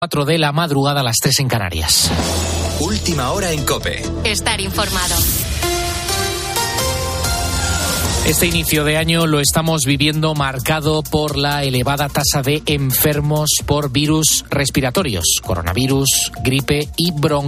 4 de la madrugada a las 3 en Canarias. Última hora en COPE. Estar informado. Este inicio de año lo estamos viviendo marcado por la elevada tasa de enfermos por virus respiratorios, coronavirus, gripe y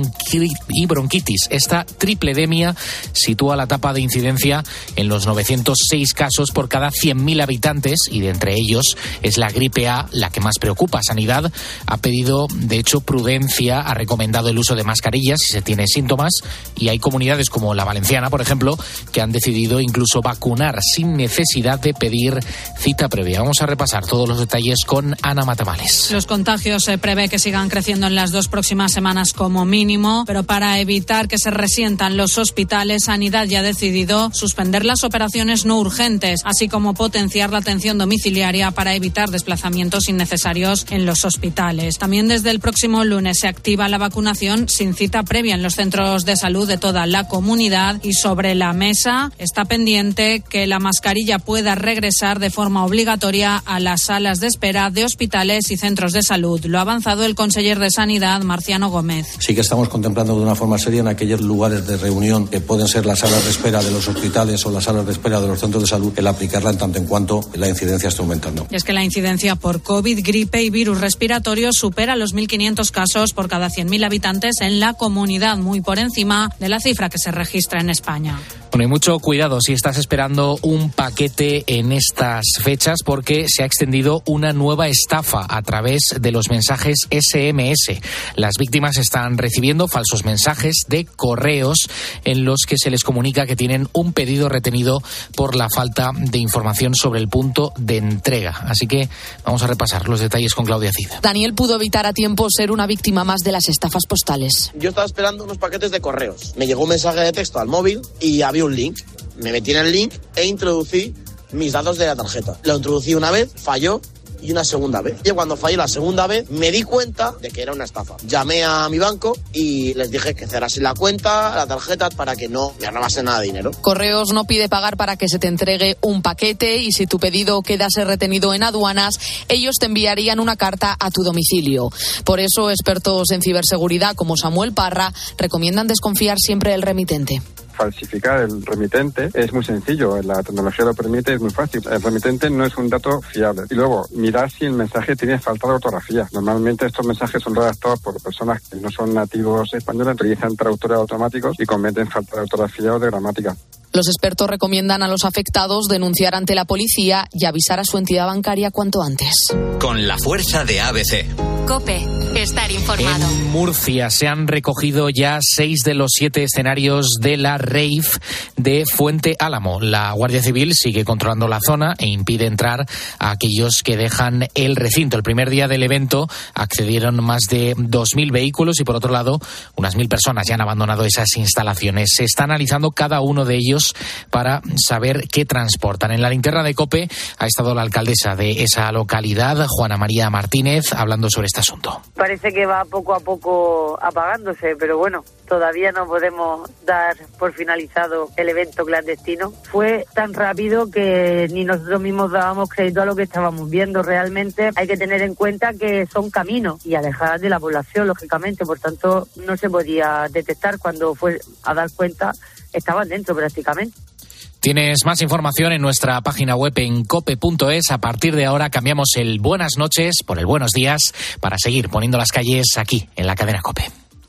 bronquitis. Esta tripledemia sitúa la tasa de incidencia en los 906 casos por cada 100.000 habitantes y de entre ellos es la gripe A la que más preocupa. Sanidad ha pedido, de hecho, prudencia, ha recomendado el uso de mascarillas si se tiene síntomas y hay comunidades como la valenciana, por ejemplo, que han decidido incluso vacunar sin necesidad de pedir cita previa. Vamos a repasar todos los detalles con Ana Matamales. Los contagios se prevé que sigan creciendo en las 2 próximas semanas como mínimo, pero para evitar que se resientan los hospitales, Sanidad ya ha decidido suspender las operaciones no urgentes, así como potenciar la atención domiciliaria para evitar desplazamientos innecesarios en los hospitales. También desde el próximo lunes se activa la vacunación sin cita previa en los centros de salud de toda la comunidad y sobre la mesa está pendiente que la mascarilla pueda regresar de forma obligatoria a las salas de espera de hospitales y centros de salud. Lo ha avanzado el conseller de Sanidad, Marciano Gómez. Sí que estamos contemplando de una forma seria en aquellos lugares de reunión que pueden ser las salas de espera de los hospitales o las salas de espera de los centros de salud, el aplicarla en tanto en cuanto la incidencia está aumentando. Es que la incidencia por COVID, gripe y virus respiratorios supera los 1.500 casos por cada 100.000 habitantes en la comunidad, muy por encima de la cifra que se registra en España. Bueno, y mucho cuidado si estás esperando un paquete en estas fechas porque se ha extendido una nueva estafa a través de los mensajes SMS. Las víctimas están recibiendo falsos mensajes de correos en los que se les comunica que tienen un pedido retenido por la falta de información sobre el punto de entrega. Así que vamos a repasar los detalles con Claudia Cid. Daniel pudo evitar a tiempo ser una víctima más de las estafas postales. Yo estaba esperando unos paquetes de correos. Me llegó un mensaje de texto al móvil y había un link. Me metí en el link e introducí mis datos de la tarjeta. Lo introducí una vez, falló y una segunda vez. Y cuando falló la segunda vez me di cuenta de que era una estafa. Llamé a mi banco y les dije que cerrasen la cuenta, la tarjeta, para que no me robasen nada de dinero. Correos no pide pagar para que se te entregue un paquete y si tu pedido quedase retenido en aduanas, ellos te enviarían una carta a tu domicilio. Por eso, expertos en ciberseguridad como Samuel Parra recomiendan desconfiar siempre del remitente. Falsificar el remitente es muy sencillo, la tecnología lo permite, es muy fácil. El remitente no es un dato fiable. Y luego, mirar si el mensaje tiene falta de ortografía. Normalmente estos mensajes son redactados por personas que no son nativos españoles, utilizan traductores automáticos y cometen falta de ortografía o de gramática. Los expertos recomiendan a los afectados denunciar ante la policía y avisar a su entidad bancaria cuanto antes. Con la fuerza de ABC. COPE. Estar informado. En Murcia se han recogido ya 6 de los 7 escenarios de la rave de Fuente Álamo. La Guardia Civil sigue controlando la zona e impide entrar a aquellos que dejan el recinto. El primer día del evento accedieron más de 2.000 vehículos y, por otro lado, unas 1.000 personas ya han abandonado esas instalaciones. Se está analizando cada uno de ellos para saber qué transportan. En la linterna de COPE ha estado la alcaldesa de esa localidad, Juana María Martínez, hablando sobre este asunto. Parece que va poco a poco apagándose, pero bueno, todavía no podemos dar por finalizado el evento clandestino. Fue tan rápido que ni nosotros mismos dábamos crédito a lo que estábamos viendo. Realmente hay que tener en cuenta que son caminos y alejadas de la población, lógicamente, por tanto no se podía detectar. Cuando fue a dar cuenta estaban dentro prácticamente. Tienes más información en nuestra página web en cope.es. A partir de ahora cambiamos el buenas noches por el buenos días para seguir poniendo las calles aquí en la cadena COPE.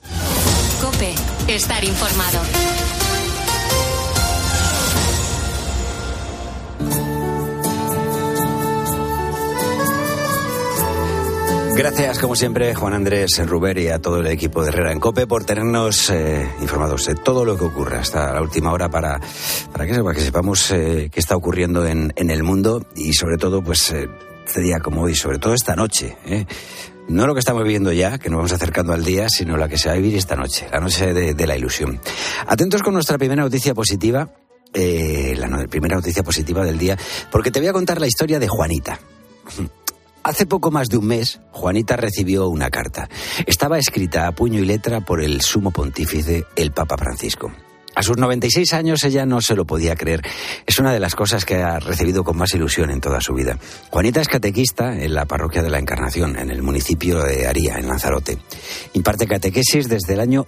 COPE. Estar informado. Gracias, como siempre, Juan Andrés Ruber y a todo el equipo de Herrera en COPE por tenernos informados de todo lo que ocurre hasta la última hora para que sepamos qué está ocurriendo en el mundo y sobre todo, pues, este día como hoy, sobre todo esta noche, No lo que estamos viviendo ya, que nos vamos acercando al día, sino la que se va a vivir esta noche, la noche de la ilusión. Atentos con nuestra primera noticia positiva, primera noticia positiva del día, porque te voy a contar la historia de Juanita. Hace poco más de un mes, Juanita recibió una carta. Estaba escrita a puño y letra por el sumo pontífice, el Papa Francisco. A sus 96 años ella no se lo podía creer. Es una de las cosas que ha recibido con más ilusión en toda su vida. Juanita es catequista en la parroquia de la Encarnación, en el municipio de Aría, en Lanzarote. Imparte catequesis desde el año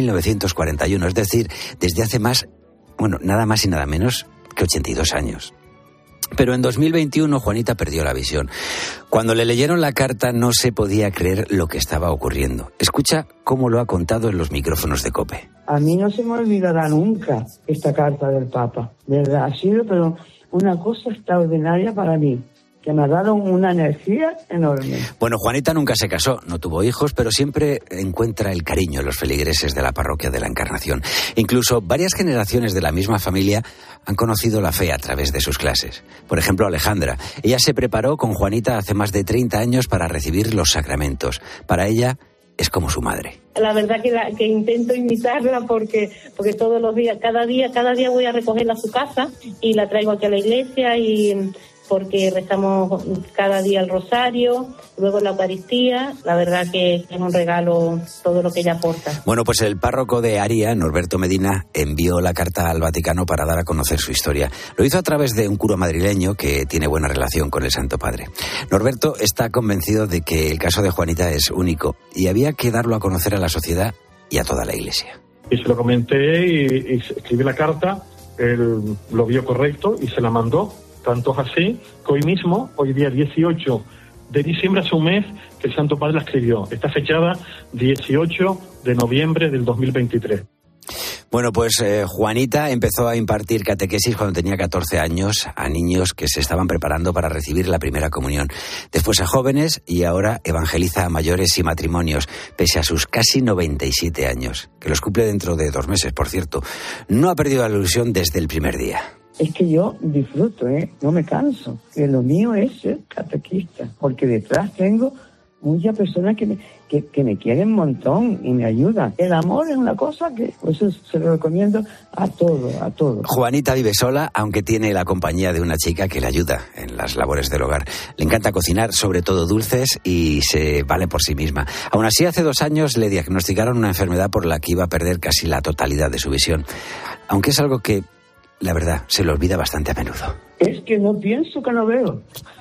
1941, es decir, desde hace nada más y nada menos que 82 años. Pero en 2021 Juanita perdió la visión. Cuando le leyeron la carta no se podía creer lo que estaba ocurriendo. Escucha cómo lo ha contado en los micrófonos de COPE. A mí no se me olvidará nunca esta carta del Papa. De verdad, ha sido pero una cosa extraordinaria para mí, que me ha dado una energía enorme. Bueno, Juanita nunca se casó, no tuvo hijos, pero siempre encuentra el cariño en los feligreses de la parroquia de la Encarnación. Incluso varias generaciones de la misma familia han conocido la fe a través de sus clases. Por ejemplo, Alejandra. Ella se preparó con Juanita hace más de 30 años para recibir los sacramentos. Para ella es como su madre. La verdad que intento imitarla porque todos los días, cada día voy a recogerla a su casa y la traigo aquí a la iglesia y porque rezamos cada día el rosario, luego la Eucaristía. La verdad que es un regalo todo lo que ella aporta. Bueno, pues el párroco de Aría, Norberto Medina, envió la carta al Vaticano para dar a conocer su historia. Lo hizo a través de un cura madrileño que tiene buena relación con el Santo Padre. Norberto está convencido de que el caso de Juanita es único y había que darlo a conocer a la sociedad y a toda la Iglesia. Y se lo comenté y escribí la carta, él lo vio correcto y se la mandó. Tanto es así que hoy mismo, hoy día 18 de diciembre, hace un mes que el Santo Padre la escribió. Está fechada 18 de noviembre del 2023. Bueno, pues Juanita empezó a impartir catequesis cuando tenía 14 años a niños que se estaban preparando para recibir la primera comunión. Después a jóvenes y ahora evangeliza a mayores y matrimonios, pese a sus casi 97 años, que los cumple dentro de 2 meses, por cierto. No ha perdido la ilusión desde el primer día. Es que yo disfruto, no me canso. Que lo mío es ser catequista, porque detrás tengo muchas personas que me quieren un montón y me ayudan. El amor es una cosa que pues se lo recomiendo a todos. Juanita vive sola, aunque tiene la compañía de una chica que le ayuda en las labores del hogar. Le encanta cocinar, sobre todo dulces, y se vale por sí misma. Aún así, hace 2 años le diagnosticaron una enfermedad por la que iba a perder casi la totalidad de su visión. Aunque es algo que, la verdad, se le olvida bastante a menudo. Es que no pienso que no veo.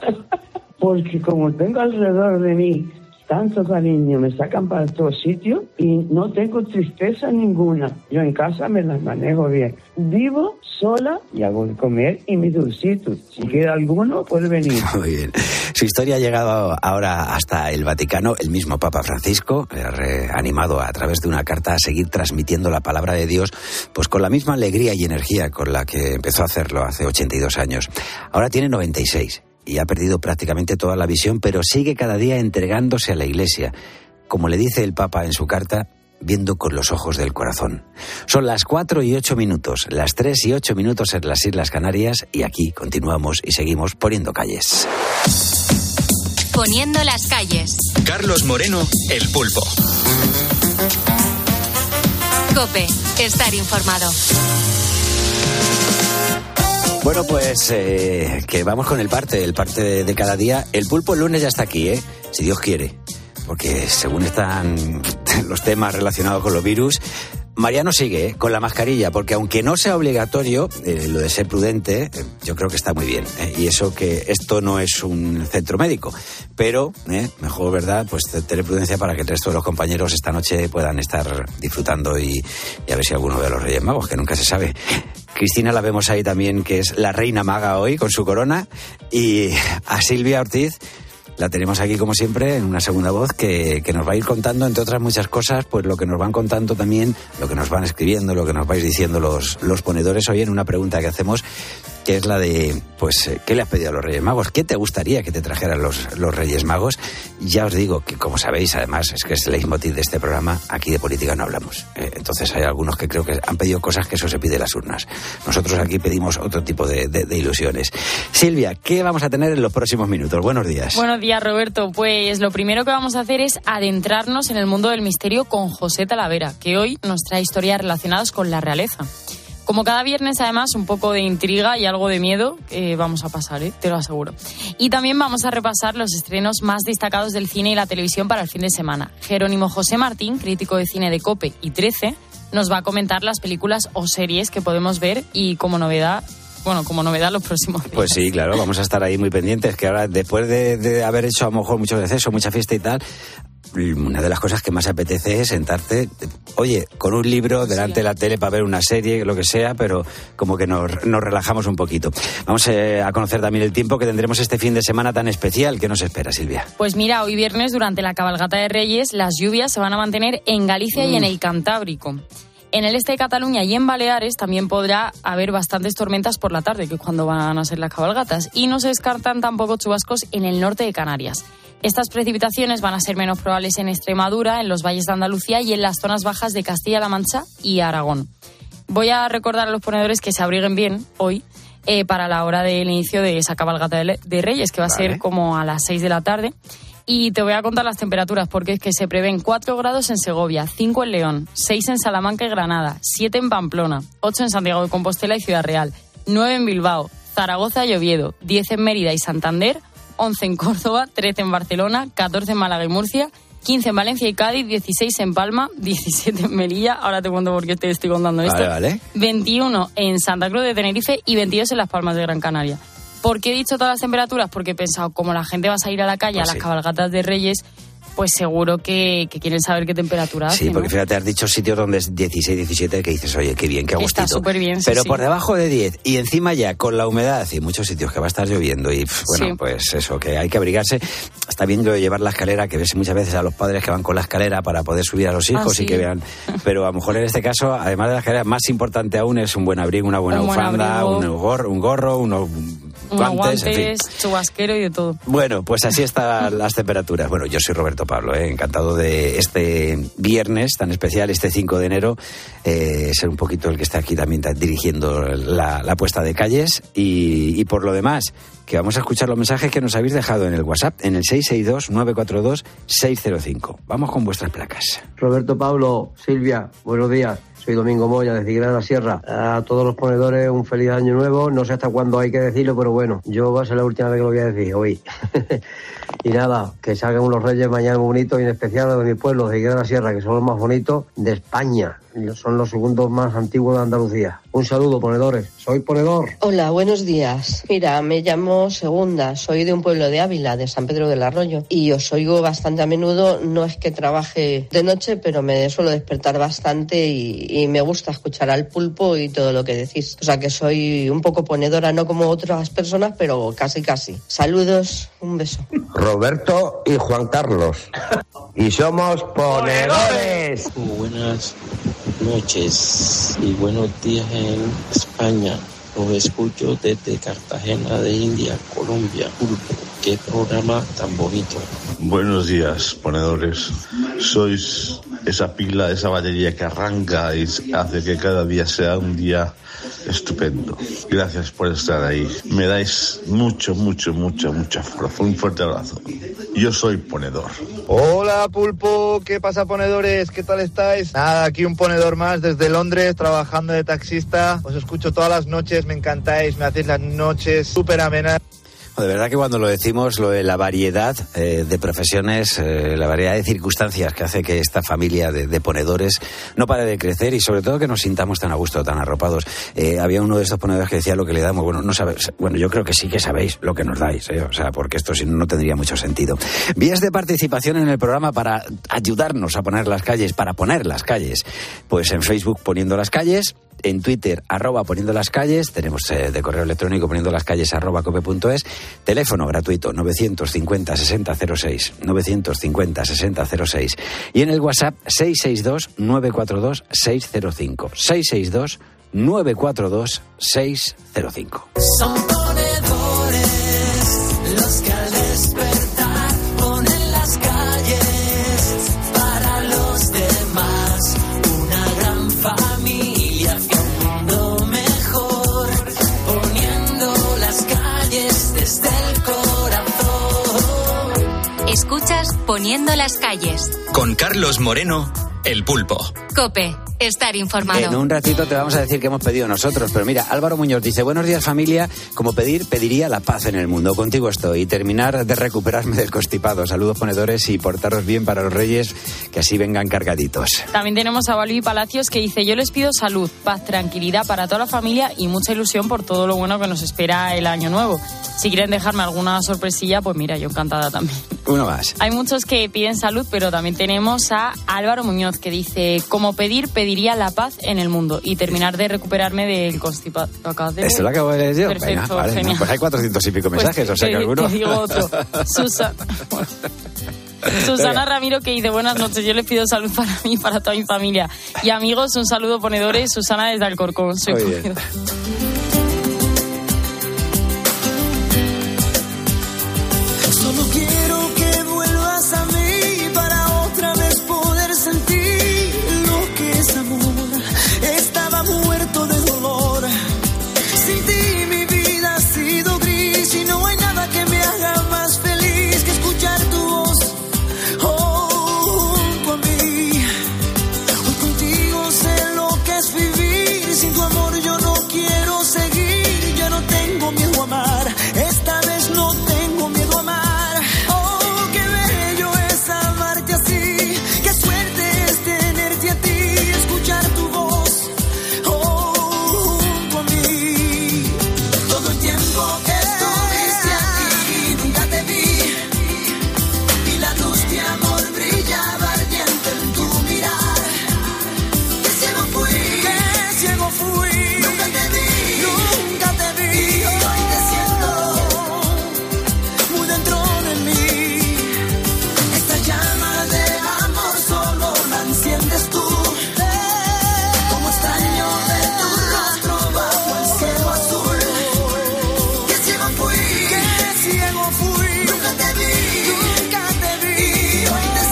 Porque como tengo alrededor de mí tanto cariño, me sacan para todos sitios y no tengo tristeza ninguna. Yo en casa me las manejo bien. Vivo sola y hago de comer y mis dulcitos. Si quiere alguno, puede venir. Muy bien. Su historia ha llegado ahora hasta el Vaticano. El mismo Papa Francisco le ha animado a través de una carta a seguir transmitiendo la palabra de Dios, pues con la misma alegría y energía con la que empezó a hacerlo hace 82 años. Ahora tiene 96. Y ha perdido prácticamente toda la visión, pero sigue cada día entregándose a la Iglesia. Como le dice el Papa en su carta, viendo con los ojos del corazón. Son las 4:08, las 3:08 en las Islas Canarias, y aquí continuamos y seguimos poniendo calles. Poniendo las calles. Carlos Moreno, El Pulpo. COPE, estar informado. Bueno, pues que vamos con el parte de cada día. El Pulpo el lunes ya está aquí, si Dios quiere. Porque según están los temas relacionados con los virus, Mariano sigue con la mascarilla, porque aunque no sea obligatorio, lo de ser prudente, yo creo que está muy bien. Y eso que esto no es un centro médico, pero mejor, ¿verdad?, pues tener prudencia para que el resto de los compañeros esta noche puedan estar disfrutando y a ver si alguno ve a los Reyes Magos, que nunca se sabe. Cristina la vemos ahí también, que es la reina maga hoy con su corona, y a Silvia Ortiz la tenemos aquí como siempre en una segunda voz que nos va a ir contando, entre otras muchas cosas, pues lo que nos van contando también, lo que nos van escribiendo, lo que nos vais diciendo los ponedores hoy en una pregunta que hacemos, que es la de, pues, ¿qué le has pedido a los Reyes Magos? ¿Qué te gustaría que te trajeran los Reyes Magos? Ya os digo que, como sabéis, además, es que es el leitmotiv de este programa, aquí de política no hablamos. Entonces hay algunos que creo que han pedido cosas que eso se pide en las urnas. Nosotros aquí pedimos otro tipo de ilusiones. Silvia, ¿qué vamos a tener en los próximos minutos? Buenos días. Buenos días, Roberto. Pues lo primero que vamos a hacer es adentrarnos en el mundo del misterio con José Talavera, que hoy nos trae historias relacionadas con la realeza. Como cada viernes, además, un poco de intriga y algo de miedo vamos a pasar, te lo aseguro. Y también vamos a repasar los estrenos más destacados del cine y la televisión para el fin de semana. Jerónimo José Martín, crítico de cine de COPE y 13, nos va a comentar las películas o series que podemos ver y como novedad los próximos días. Pues sí, claro, vamos a estar ahí muy pendientes, que ahora después de haber hecho a lo mejor mucho exceso, mucha fiesta y tal, una de las cosas que más apetece es sentarte, oye, con un libro delante de la tele para ver una serie, lo que sea, pero como que nos relajamos un poquito. Vamos a conocer también el tiempo que tendremos este fin de semana tan especial. ¿Qué nos espera, Silvia? Pues mira, hoy viernes, durante la cabalgata de Reyes, las lluvias se van a mantener en Galicia y en el Cantábrico. En el este de Cataluña y en Baleares también podrá haber bastantes tormentas por la tarde, que es cuando van a ser las cabalgatas. Y no se descartan tampoco chubascos en el norte de Canarias. Estas precipitaciones van a ser menos probables en Extremadura, en los valles de Andalucía y en las zonas bajas de Castilla-La Mancha y Aragón. Voy a recordar a los ponedores que se abriguen bien hoy para la hora del inicio de esa cabalgata de Reyes, que va a ser como a las 6 de la tarde. Y te voy a contar las temperaturas, porque es que se prevén 4 grados en Segovia, 5 en León, 6 en Salamanca y Granada, 7 en Pamplona, 8 en Santiago de Compostela y Ciudad Real, 9 en Bilbao, Zaragoza y Oviedo, 10 en Mérida y Santander, 11 en Córdoba, 13 en Barcelona, 14 en Málaga y Murcia, 15 en Valencia y Cádiz, 16 en Palma, 17 en Melilla, ahora te cuento por qué te estoy contando esto, vale. 21 en Santa Cruz de Tenerife y 22 en Las Palmas de Gran Canaria. ¿Por qué he dicho todas las temperaturas? Porque he pensado, como la gente va a salir a la calle a las cabalgatas de Reyes, pues seguro que quieren saber qué temperatura hace. Sí, porque ¿no? Fíjate, has dicho sitios donde es 16, 17, que dices, oye, qué bien, qué agustito. Está súper bien, sí. Pero por debajo de 10 y encima ya con la humedad y muchos sitios que va a estar lloviendo y pues eso, que hay que abrigarse. Está bien lo de llevar la escalera, que ves muchas veces a los padres que van con la escalera para poder subir a los hijos y que vean. Pero a lo mejor en este caso, además de la escalera, más importante aún es un buen abrigo, una buena bufanda, un gorro, unos guantes, en fin. Chubasquero y de todo. Bueno, pues así están las temperaturas. Bueno, yo soy Roberto Pablo, encantado de este viernes tan especial, este 5 de enero, ser un poquito el que está aquí también dirigiendo la puesta de calles y por lo demás, que vamos a escuchar los mensajes que nos habéis dejado en el WhatsApp, en el 662-942-605. Vamos con vuestras placas. Roberto Pablo, Silvia, buenos días. Soy Domingo Moya, de Figueras de la Sierra. A todos los ponedores, un feliz año nuevo. No sé hasta cuándo hay que decirlo, pero bueno, yo va a ser la última vez que lo voy a decir, hoy. Y nada, que salgan unos reyes mañana muy bonitos, y en especial de mi pueblo, de Figueras de la Sierra, que son los más bonitos de España. Son los segundos más antiguos de Andalucía. Un saludo, ponedores. Soy ponedor. Hola, buenos días. Mira, me llamo Segunda. Soy de un pueblo de Ávila, de San Pedro del Arroyo. Y os oigo bastante a menudo. No es que trabaje de noche, pero me suelo despertar bastante y me gusta escuchar al pulpo y todo lo que decís. O sea que soy un poco ponedora, no como otras personas, pero casi. Saludos, un beso. Roberto y Juan Carlos. Y somos ponedores. Buenas noches y buenos días en España. Los escucho desde Cartagena de India, Colombia. Pulpo, qué programa tan bonito. Buenos días, ponedores. Sois esa pila, esa batería que arranca y hace que cada día sea un día estupendo. Gracias por estar ahí. Me dais mucha fuerza. Un fuerte abrazo. Yo soy ponedor. Hola, Pulpo. ¿Qué pasa, ponedores? ¿Qué tal estáis? Nada, aquí un ponedor más desde Londres, trabajando de taxista. Os escucho todas las noches, me encantáis, me hacéis las noches súper amenas. De verdad que cuando lo decimos, lo de la variedad de profesiones, la variedad de circunstancias que hace que esta familia de ponedores no pare de crecer y sobre todo que nos sintamos tan a gusto, tan arropados. Había uno de estos ponedores que decía lo que le damos. Bueno, yo creo que sí que sabéis lo que nos dais, o sea, porque esto si no tendría mucho sentido. Vías de participación en el programa para ayudarnos a poner las calles, para poner las calles. Pues en Facebook Poniendo las Calles, en Twitter @Poniendo las Calles, tenemos de correo electrónico poniendolascalles@cope.es, teléfono gratuito 950-6006, 950-6006 y en el WhatsApp 662-942-605, 662-942-605. Son ponedores los que al despertar ponen las calles para los demás, una gran familia hacia un mundo mejor, poniendo las calles desde el corazón. Escuchas Poniendo las Calles con Carlos Moreno, el Pulpo. COPE, estar informado. En un ratito te vamos a decir que hemos pedido nosotros, pero mira, Álvaro Muñoz dice: buenos días familia, como pediría la paz en el mundo. Contigo estoy, y terminar de recuperarme del constipado. Saludos ponedores y portaros bien para los Reyes, que así vengan cargaditos. También tenemos a Balbi Palacios que dice: yo les pido salud, paz, tranquilidad para toda la familia y mucha ilusión por todo lo bueno que nos espera el año nuevo. Si quieren dejarme alguna sorpresilla, pues mira, yo encantada también. Uno más. Hay muchos que piden salud, pero también tenemos a Álvaro Muñoz que dice: como pediría la paz en el mundo y terminar de recuperarme del constipado. ¿Esto lo acabo de leer yo? Perfecto, venga, vale, genial. Pues hay 400 y pico mensajes, o sea que alguno... Te digo otro. Susana Ramiro que dice: buenas noches, yo les pido salud para mí y para toda mi familia. Y amigos, un saludo ponedores. Susana desde Alcorcón. Soy ponedora. Solo quiero que vuelvas a mí para otra vez poder sentir lo que es amor. Estaba muerto de dolor. Sin ti mi vida ha sido gris y no hay nada que me haga más feliz que escuchar tu voz junto a mí. Hoy contigo sé lo que es vivir. Sin tu amor yo no quiero seguir. Ya no tengo miedo a amar. Esta vez no tengo miedo a amar. Oh, qué bello es amarte así. Qué suerte es tenerte a ti. Escuchar tu voz junto a mí. Todo el tiempo que estuviste aquí nunca te vi. Y la luz de amor brillaba ardiente en tu mirar. Qué ciego fui. Nunca te vi. Y hoy te siento muy dentro de mí. Esta llama de amor solo la enciendes tú. Como extraño ver tu rostro bajo el cielo azul. Qué ciego fui. Nunca te vi. Y hoy te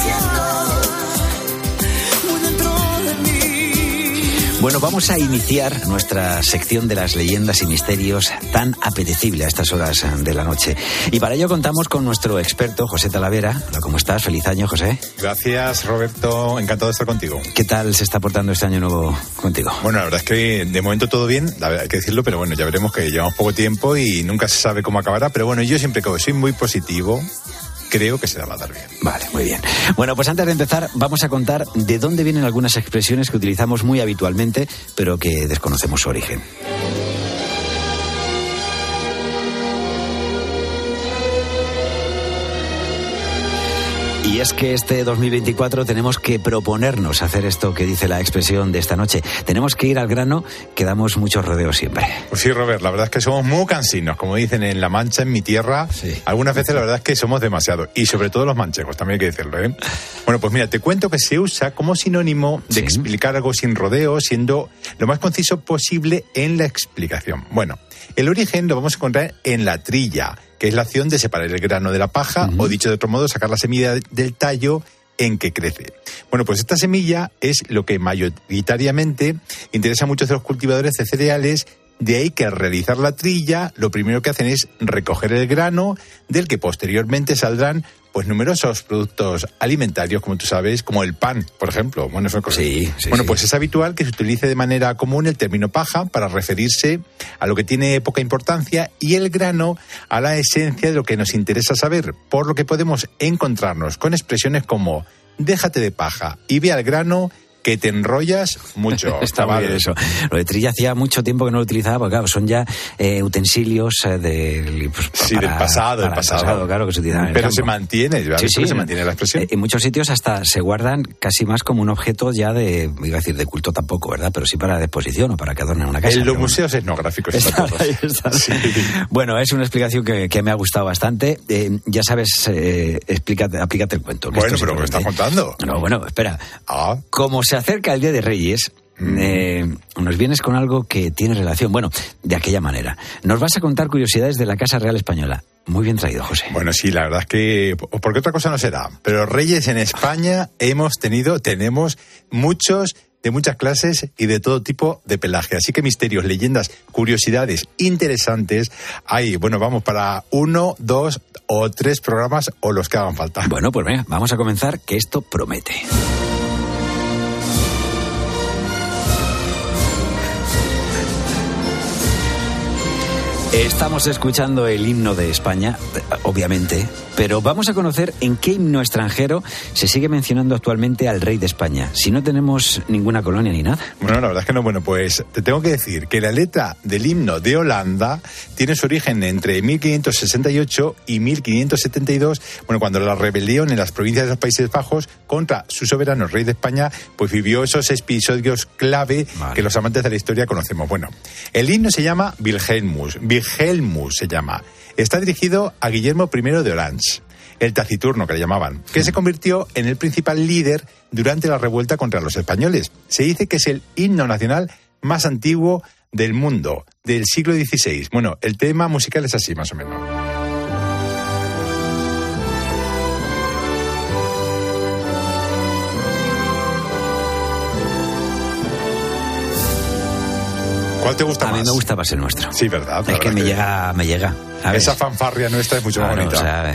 siento muy dentro de mí. Bueno, vamos a iniciar nuestra sección de las leyendas y misterios tan apetecible a estas horas de la noche. Y para ello contamos con nuestro experto, José Talavera. Hola, ¿cómo estás? Feliz año, José. Gracias, Roberto. Encantado de estar contigo. ¿Qué tal se está portando este año nuevo contigo? Bueno, la verdad es que de momento todo bien, la verdad hay que decirlo, pero bueno, ya veremos que llevamos poco tiempo y nunca se sabe cómo acabará. Pero bueno, yo siempre que soy muy positivo, creo que se la va a dar bien. Vale, muy bien. Bueno, pues antes de empezar, vamos a contar de dónde vienen algunas expresiones que utilizamos muy habitualmente, pero que desconocemos su origen. Y es que este 2024 tenemos que proponernos hacer esto que dice la expresión de esta noche. Tenemos que ir al grano, que damos muchos rodeos siempre. Pues sí, Robert, la verdad es que somos muy cansinos, como dicen en La Mancha, en mi tierra. Sí. Algunas veces la verdad es que somos demasiado. Y sobre todo los manchegos, también hay que decirlo, ¿eh? Bueno, pues mira, te cuento que se usa como sinónimo de explicar algo sin rodeos, siendo lo más conciso posible en la explicación. Bueno, el origen lo vamos a encontrar en la trilla, que es la acción de separar el grano de la paja, o dicho de otro modo, sacar la semilla del tallo en que crece. Bueno, pues esta semilla es lo que mayoritariamente interesa a muchos de los cultivadores de cereales. De ahí que al realizar la trilla, lo primero que hacen es recoger el grano, del que posteriormente saldrán pues numerosos productos alimentarios, como tú sabes, como el pan, por ejemplo. Bueno, eso pues es habitual que se utilice de manera común el término paja para referirse a lo que tiene poca importancia y el grano a la esencia de lo que nos interesa saber, por lo que podemos encontrarnos con expresiones como déjate de paja y ve al grano, que te enrollas mucho. Está muy bien eso. Lo de trilla hacía mucho tiempo que no lo utilizaba, porque claro, son ya utensilios del pasado, claro, que se utilizan en el Pero campo. Se mantiene, se mantiene la expresión. En muchos sitios hasta se guardan casi más como un objeto ya de, iba a decir, de culto tampoco, ¿verdad? Pero sí para la exposición o para que adornen una casa. En los museos etnográficos. Está. Sí. Bueno, es una explicación que me ha gustado bastante. Ya sabes, aplícate el cuento. Bueno, pero me estás contando. No, bueno, espera. Como se acerca el Día de Reyes, nos vienes con algo que tiene relación, bueno, de aquella manera. Nos vas a contar curiosidades de la Casa Real Española. Muy bien traído, José. Bueno, sí, la verdad es que, porque otra cosa no será, pero reyes en España tenemos muchos, de muchas clases y de todo tipo de pelaje. Así que misterios, leyendas, curiosidades interesantes hay. Bueno, vamos para 1, 2 o 3 programas o los que hagan falta. Bueno, pues venga, vamos a comenzar, que esto promete. Estamos escuchando el himno de España, obviamente, pero vamos a conocer en qué himno extranjero se sigue mencionando actualmente al rey de España, si no tenemos ninguna colonia ni nada. Bueno, la verdad es que no. Bueno, pues te tengo que decir que la letra del himno de Holanda tiene su origen entre 1568 y 1572, bueno, cuando la rebelión en las provincias de los Países Bajos contra su soberano rey de España, pues vivió esos episodios clave que los amantes de la historia conocemos. Bueno, el himno se llama Wilhelmus se llama. Está dirigido a Guillermo I de Orange, el taciturno que le llamaban, que se convirtió en el principal líder durante la revuelta contra los españoles. Se dice que es el himno nacional más antiguo del mundo, del siglo XVI. Bueno, el tema musical es así, más o menos. ¿Cuál te gusta más? A mí me gusta más el nuestro. Sí, ¿verdad? Es que me llega. Esa fanfarria nuestra es mucho más bonita.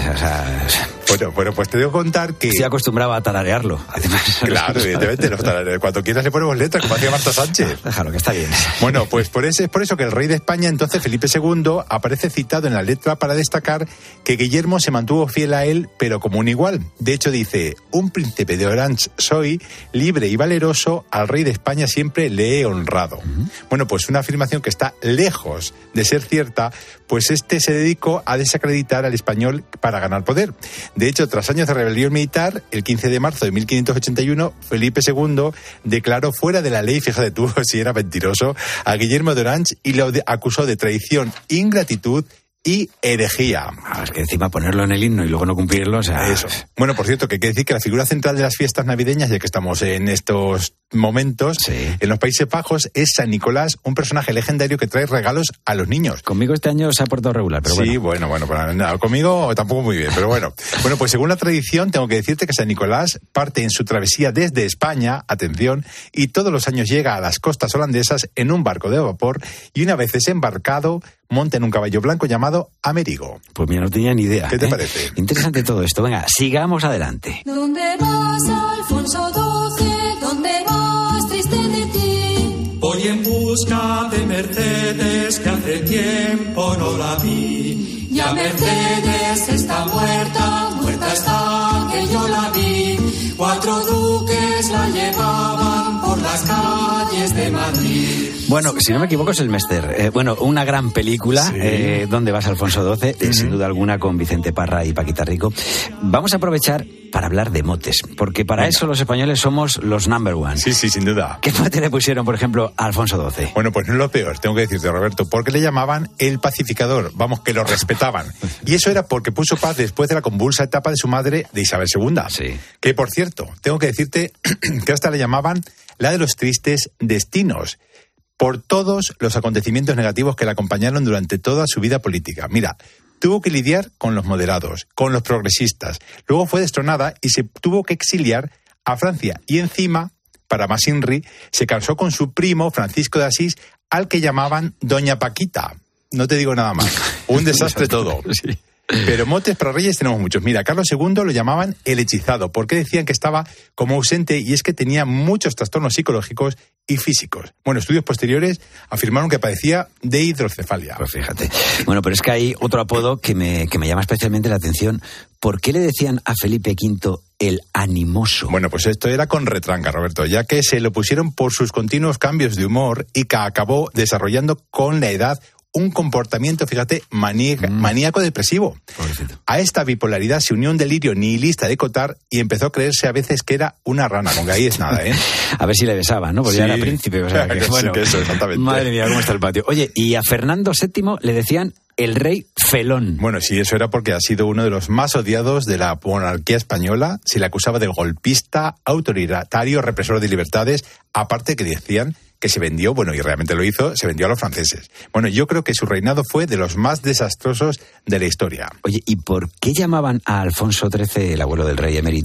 Bueno, pues te debo contar que... Estoy acostumbrado a tararearlo, además. Claro, evidentemente, los tarareos. Cuando quieras le ponemos letras, como hacía Marta Sánchez. Déjalo, que está bien. Bueno, pues es por eso que el rey de España, entonces Felipe II, aparece citado en la letra para destacar que Guillermo se mantuvo fiel a él, pero como un igual. De hecho, dice, un príncipe de Orange soy, libre y valeroso, al rey de España siempre le he honrado. Bueno, pues una afirmación que está lejos de ser cierta, pues se dedicó a desacreditar al español para ganar poder. De hecho, tras años de rebelión militar, el 15 de marzo de 1581, Felipe II declaró fuera de la ley, fíjate tú si era mentiroso, a Guillermo de Orange y lo acusó de traición, ingratitud y herejía. Es que encima ponerlo en el himno y luego no cumplirlo, o sea... Eso. Bueno, por cierto, que hay que decir que la figura central de las fiestas navideñas, ya que estamos en estos momentos, en los Países Bajos, es San Nicolás, un personaje legendario que trae regalos a los niños. Conmigo este año se ha portado regular, pero bueno. Sí, bueno, conmigo tampoco muy bien, pero bueno. Bueno, pues según la tradición, tengo que decirte que San Nicolás parte en su travesía desde España, atención, y todos los años llega a las costas holandesas en un barco de vapor y una vez desembarcado, monta en un caballo blanco llamado Amerigo. Pues mira, no tenía ni idea. ¿Qué te parece? Interesante todo esto. Venga, sigamos adelante. ¿Dónde vas, Alfonso XII? ¿Dónde vas, triste de ti? Voy en busca de Mercedes, que hace tiempo no la vi. Ya Mercedes está muerta, muerta está que yo la vi. 4 duques la llevaban por las calles de Madrid. Bueno, si no me equivoco es el Mester. Una gran película, ¿Dónde vas, Alfonso XII? Sin duda alguna, con Vicente Parra y Paquita Rico. Vamos a aprovechar para hablar de motes, porque para eso los españoles somos los number one. Sí, sin duda. ¿Qué mote le pusieron, por ejemplo, a Alfonso XII? Bueno, pues no es lo peor, tengo que decirte, Roberto, porque le llamaban el pacificador, vamos, que lo respetaban. Y eso era porque puso paz después de la convulsa etapa de su madre, de Isabel II. Sí. Que, por cierto, tengo que decirte que hasta le llamaban la de los tristes destinos, por todos los acontecimientos negativos que la acompañaron durante toda su vida política. Mira, tuvo que lidiar con los moderados, con los progresistas. Luego fue destronada y se tuvo que exiliar a Francia. Y encima, para más inri, se casó con su primo Francisco de Asís, al que llamaban Doña Paquita. No te digo nada más. Un desastre todo. Sí. Pero motes para reyes tenemos muchos. Mira, Carlos II lo llamaban el hechizado, porque decían que estaba como ausente y es que tenía muchos trastornos psicológicos y físicos. Bueno, estudios posteriores afirmaron que padecía de hidrocefalia. Pues fíjate. Bueno, pero es que hay otro apodo que me llama especialmente la atención. ¿Por qué le decían a Felipe V el animoso? Bueno, pues esto era con retranca, Roberto, ya que se lo pusieron por sus continuos cambios de humor y que acabó desarrollando con la edad un comportamiento, fíjate, maníaco depresivo. Pobrecito. A esta bipolaridad se unió un delirio nihilista de Cotar y empezó a creerse a veces que era una rana, con que ahí es nada, ¿eh? A ver si le besaban, ¿no? Porque ya era príncipe. O sea, que, bueno, sí, que eso, exactamente. Madre mía, cómo está el patio. Oye, y a Fernando VII le decían el rey felón. Bueno, sí, eso era porque ha sido uno de los más odiados de la monarquía española. Se le acusaba de golpista, autoritario, represor de libertades, aparte que decían que se vendió, bueno, y realmente lo hizo, se vendió a los franceses. Bueno, yo creo que su reinado fue de los más desastrosos de la historia. Oye, ¿y por qué llamaban a Alfonso XIII, el abuelo del rey emérito,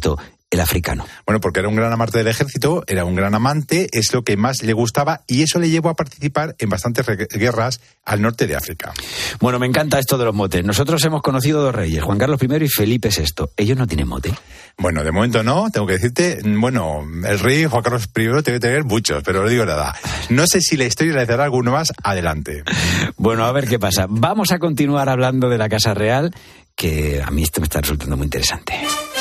el africano? Bueno, porque era un gran amante del ejército, era un gran amante, es lo que más le gustaba y eso le llevó a participar en bastantes guerras al norte de África. Bueno, me encanta esto de los motes. Nosotros hemos conocido dos reyes, Juan Carlos I y Felipe VI. ¿Ellos no tienen mote? Bueno, de momento no, tengo que decirte, bueno, el rey Juan Carlos I debe tener muchos, pero no digo nada. No sé si la historia le dará alguno más adelante. Bueno, a ver qué pasa. Vamos a continuar hablando de la Casa Real, que a mí esto me está resultando muy interesante.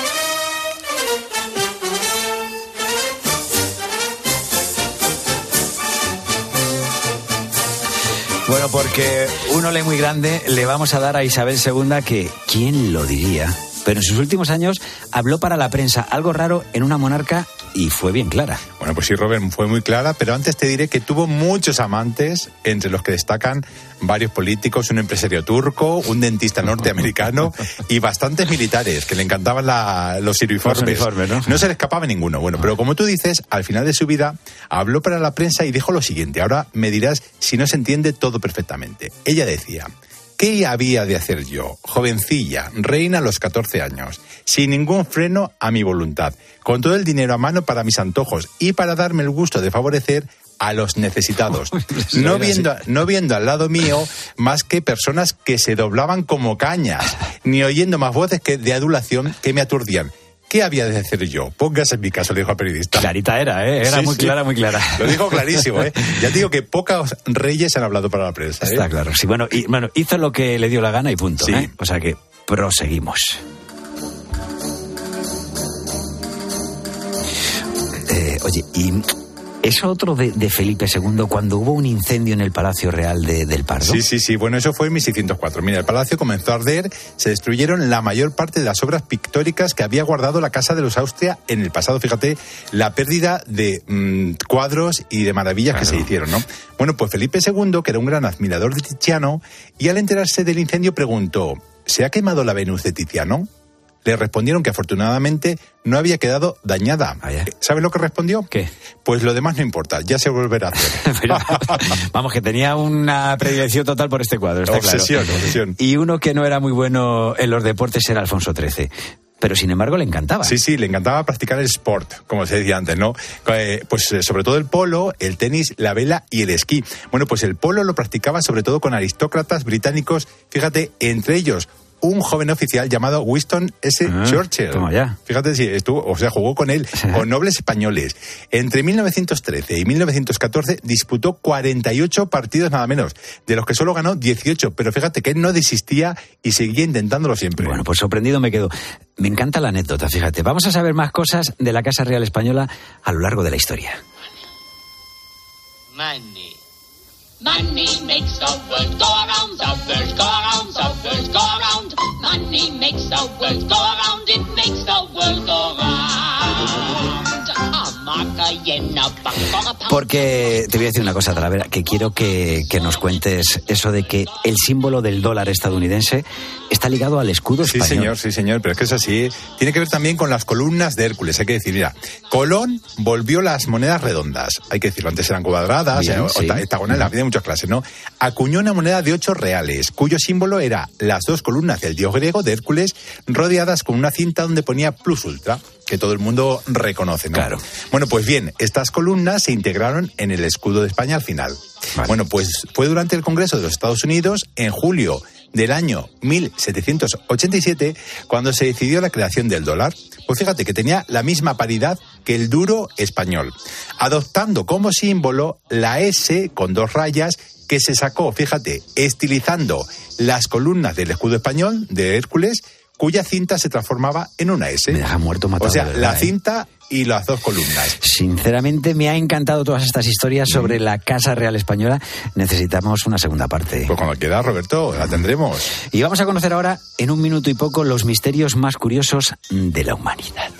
Bueno, porque un ole muy grande le vamos a dar a Isabel II que, ¿quién lo diría? Pero en sus últimos años habló para la prensa, algo raro en una monarca, y fue bien clara. Bueno, pues sí, Robert, fue muy clara, pero antes te diré que tuvo muchos amantes, entre los que destacan varios políticos, un empresario turco, un dentista norteamericano y bastantes militares, que le encantaban los uniformes. No se le escapaba ninguno. Bueno, pero como tú dices, al final de su vida habló para la prensa y dijo lo siguiente. Ahora me dirás si no se entiende todo perfectamente. Ella decía: ¿qué había de hacer yo, jovencilla, reina a los 14 años, sin ningún freno a mi voluntad, con todo el dinero a mano para mis antojos y para darme el gusto de favorecer a los necesitados, no viendo al lado mío más que personas que se doblaban como cañas, ni oyendo más voces de adulación que me aturdían? ¿Qué había de hacer yo? Póngase en mi caso, le dijo al periodista. Clarita era, ¿eh? Era sí, muy clara, muy clara. Lo dijo clarísimo, ¿eh? Ya te digo que pocos reyes han hablado para la prensa, ¿eh? Está claro, sí. Bueno, hizo lo que le dio la gana y punto, sí. ¿Eh? O sea que proseguimos. Oye, y... ¿Es otro de Felipe II cuando hubo un incendio en el Palacio Real del Pardo? Sí. Bueno, eso fue en 1604. Mira, el palacio comenzó a arder, se destruyeron la mayor parte de las obras pictóricas que había guardado la Casa de los Austria en el pasado. Fíjate, la pérdida de cuadros y de maravillas que se hicieron, ¿no? Bueno, pues Felipe II, que era un gran admirador de Tiziano, y al enterarse del incendio preguntó: ¿se ha quemado la Venus de Tiziano? Le respondieron que afortunadamente no había quedado dañada. ¿Sabes lo que respondió? ¿Qué? Pues lo demás no importa, ya se volverá a hacer. Pero, vamos, que tenía una predilección total por este cuadro, está obsesión. Y uno que no era muy bueno en los deportes era Alfonso XIII. Pero sin embargo le encantaba. Sí, le encantaba practicar el sport, como se decía antes, ¿no? Pues sobre todo el polo, el tenis, la vela y el esquí. Bueno, pues el polo lo practicaba sobre todo con aristócratas británicos, fíjate, entre ellos un joven oficial llamado Winston S. Churchill. Toma ya. Fíjate si jugó con él, con nobles españoles. Entre 1913 y 1914 disputó 48 partidos nada menos, de los que solo ganó 18, pero fíjate que él no desistía y seguía intentándolo siempre. Bueno, pues sorprendido me quedo. Me encanta la anécdota, fíjate. Vamos a saber más cosas de la Casa Real Española a lo largo de la historia. Money makes the world go around, the world go around, the world go around. Money makes the world go around, it makes the world go round. Porque te voy a decir una cosa, Talavera, que quiero que nos cuentes eso de que el símbolo del dólar estadounidense está ligado al escudo español. Sí, señor, pero es que es así. Tiene que ver también con las columnas de Hércules, hay que decir, mira, Colón volvió las monedas redondas, hay que decirlo, antes eran cuadradas, hexagonales, había muchas clases, ¿no? Acuñó una moneda de 8 reales, cuyo símbolo era las dos columnas del dios griego de Hércules, rodeadas con una cinta donde ponía plus ultra, que todo el mundo reconoce, ¿no? Claro. Bueno, pues bien, estas columnas se integraron en el escudo de España al final. Vale. Bueno, pues fue durante el Congreso de los Estados Unidos, en julio del año 1787, cuando se decidió la creación del dólar. Pues fíjate que tenía la misma paridad que el duro español, adoptando como símbolo la S con 2 rayas que se sacó, fíjate, estilizando las columnas del escudo español de Hércules, cuya cinta se transformaba en una S. Me deja muerto matado. O sea, verdad, la cinta y las 2 columnas. Sinceramente me ha encantado todas estas historias sobre la Casa Real Española. Necesitamos una segunda parte. Pues cuando quiera, Roberto, la tendremos. Y vamos a conocer ahora, en un minuto y poco, los misterios más curiosos de la humanidad.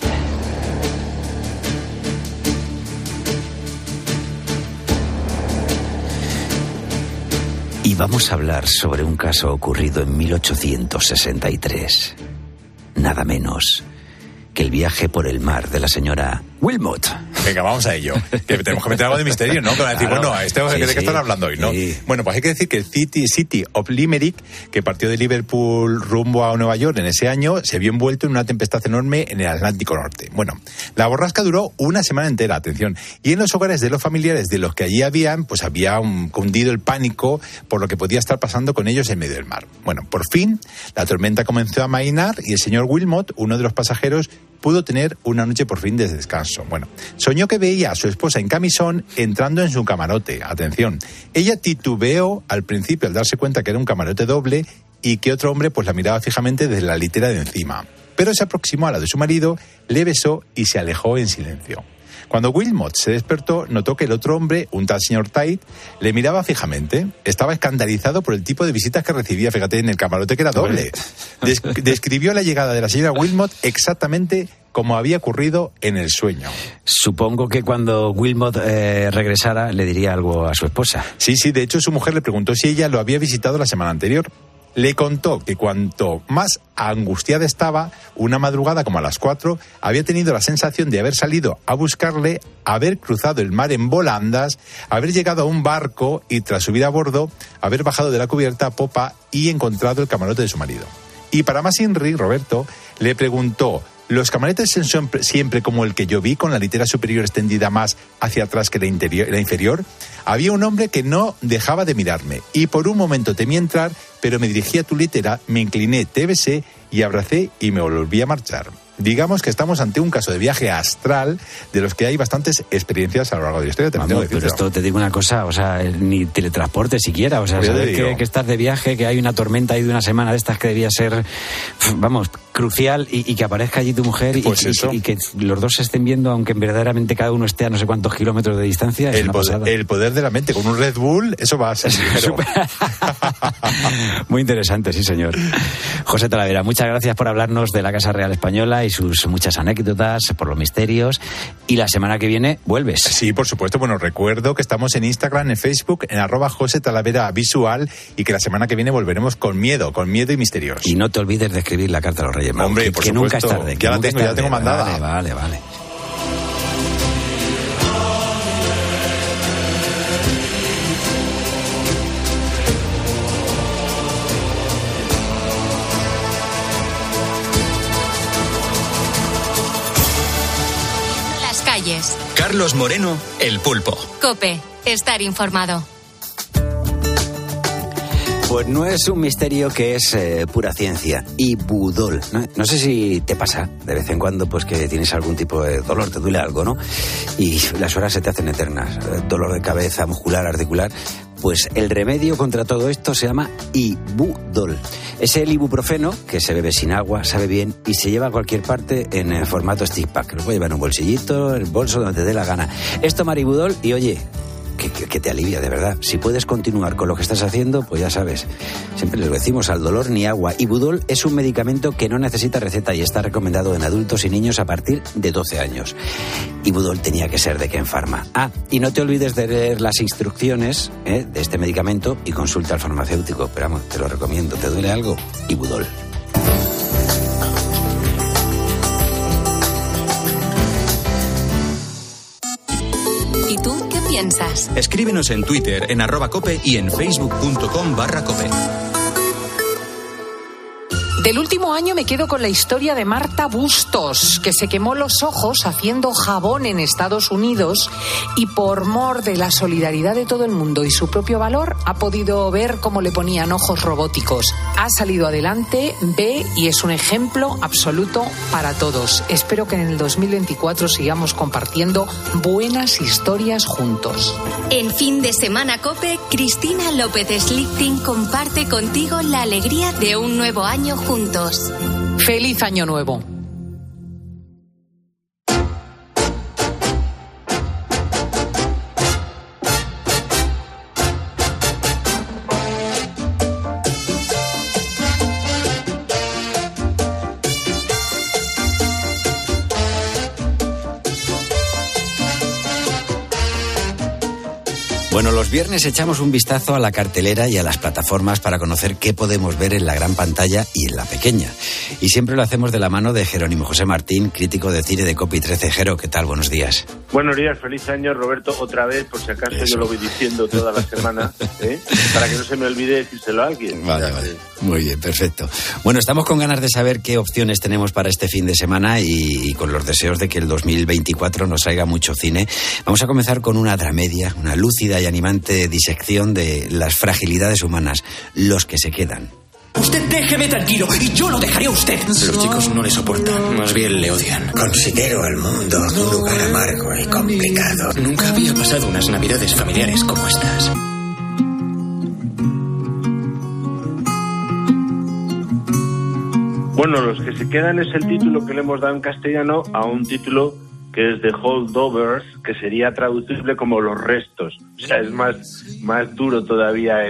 Y vamos a hablar sobre un caso ocurrido en 1863. Nada menos que el viaje por el mar de la señora Wilmot. Venga, vamos a ello. Que tenemos que meter algo de misterio, ¿no? Que van a decir, Claro. bueno, ¿de qué están hablando hoy, no? Sí. Bueno, pues hay que decir que el City of Limerick, que partió de Liverpool rumbo a Nueva York en ese año, se vio envuelto en una tempestad enorme en el Atlántico Norte. Bueno, la borrasca duró una semana entera, atención. Y en los hogares de los familiares de los que allí habían, pues había cundido el pánico por lo que podía estar pasando con ellos en medio del mar. Bueno, por fin, la tormenta comenzó a amainar y el señor Wilmot, uno de los pasajeros, pudo tener una noche por fin de descanso. Bueno, soñó que veía a su esposa en camisón entrando en su camarote. Atención, ella titubeó al principio al darse cuenta que era un camarote doble y que otro hombre pues la miraba fijamente desde la litera de encima. Pero se aproximó a la de su marido, le besó y se alejó en silencio. Cuando Wilmot se despertó, notó que el otro hombre, un tal señor Tait, le miraba fijamente. Estaba escandalizado por el tipo de visitas que recibía, fíjate, en el camarote que era doble. Describió la llegada de la señora Wilmot exactamente como había ocurrido en el sueño. Supongo que cuando Wilmot regresara le diría algo a su esposa. Sí, de hecho su mujer le preguntó si ella lo había visitado la semana anterior. Le contó que cuanto más angustiada estaba, una madrugada como a las 4, había tenido la sensación de haber salido a buscarle, haber cruzado el mar en volandas, haber llegado a un barco y tras subir a bordo, haber bajado de la cubierta a popa y encontrado el camarote de su marido. Y para más inri, Roberto le preguntó: ¿los camarotes son siempre como el que yo vi, con la litera superior extendida más hacia atrás que la inferior? Había un hombre que no dejaba de mirarme y por un momento temí entrar, pero me dirigí a tu litera, me incliné, te besé y abracé y me volví a marchar. Digamos que estamos ante un caso de viaje astral de los que hay bastantes experiencias a lo largo de la historia. Vamos, pero esto te digo una cosa, o sea, ni teletransporte siquiera, o sea, saber que estás de viaje, que hay una tormenta ahí de una semana de estas que debía ser, vamos, crucial y que aparezca allí tu mujer pues y que los dos se estén viendo, aunque verdaderamente cada uno esté a no sé cuántos kilómetros de distancia. Es una pasada. El poder de la mente, con un Red Bull, eso va a ser Muy interesante, sí señor. José Talavera, muchas gracias por hablarnos de la Casa Real Española y sus muchas anécdotas, por los misterios. Y la semana que viene vuelves. Sí, por supuesto. Bueno, recuerdo que estamos en Instagram, en Facebook, en @JoseTalaveraVisual, y que la semana que viene volveremos con miedo y misterios. Y no te olvides de escribir la carta a los Reyes Magos. Hombre, por que supuesto. Nunca es tarde. Ya la tengo mandada. Vale. Las calles. Carlos Moreno, El Pulpo. COPE. Estar informado. Pues no es un misterio, que es pura ciencia. Ibudol. No sé si te pasa de vez en cuando pues que tienes algún tipo de dolor, te duele algo, ¿no? Y las horas se te hacen eternas. Dolor de cabeza, muscular, articular. Pues el remedio contra todo esto se llama Ibudol. Es el ibuprofeno que se bebe sin agua, sabe bien y se lleva a cualquier parte en formato stick pack. Lo puedes llevar en un bolsillito, en el bolso, donde te dé la gana. Es tomar Ibudol y oye, que te alivia, de verdad. Si puedes continuar con lo que estás haciendo, pues ya sabes. Siempre les decimos, al dolor ni agua. Ibudol es un medicamento que no necesita receta y está recomendado en adultos y niños a partir de 12 años. Ibudol tenía que ser de Ken Pharma. Y no te olvides de leer las instrucciones de este medicamento y consulta al farmacéutico. Pero vamos, te lo recomiendo. ¿Te duele algo? Ibudol. ¿Y tú qué piensas? Escríbenos en Twitter, en @cope y en facebook.com/cope. Del último año me quedo con la historia de Marta Bustos, que se quemó los ojos haciendo jabón en Estados Unidos y por mor de la solidaridad de todo el mundo y su propio valor ha podido ver cómo le ponían ojos robóticos. Ha salido adelante, ve y es un ejemplo absoluto para todos. Espero que en el 2024 sigamos compartiendo buenas historias juntos. En fin de semana COPE, Cristina López Slichting comparte contigo la alegría de un nuevo año juntos. ¡Feliz Año Nuevo! Bueno, los viernes echamos un vistazo a la cartelera y a las plataformas para conocer qué podemos ver en la gran pantalla y en la pequeña. Y siempre lo hacemos de la mano de Jerónimo José Martín, crítico de cine de Copi 13. Jero, ¿qué tal? Buenos días. Buenos días, feliz año, Roberto, otra vez, por si acaso. Eso. Yo lo voy diciendo toda la semana, para que no se me olvide decírselo a alguien. Vale. Muy bien, perfecto. Bueno, estamos con ganas de saber qué opciones tenemos para este fin de semana y con los deseos de que el 2024 nos traiga mucho cine. Vamos a comenzar con una dramedia, una lúcida y animante disección de las fragilidades humanas, Los que se quedan. Usted déjeme tranquilo y yo lo dejaré a usted. Los chicos no le soportan, más bien le odian. Considero al mundo un lugar amargo y complicado. Nunca había pasado unas navidades familiares como estas. Bueno, Los que se quedan es el título que le hemos dado en castellano a un título que es The Holdovers, que sería traducible como Los restos. O sea, es más duro todavía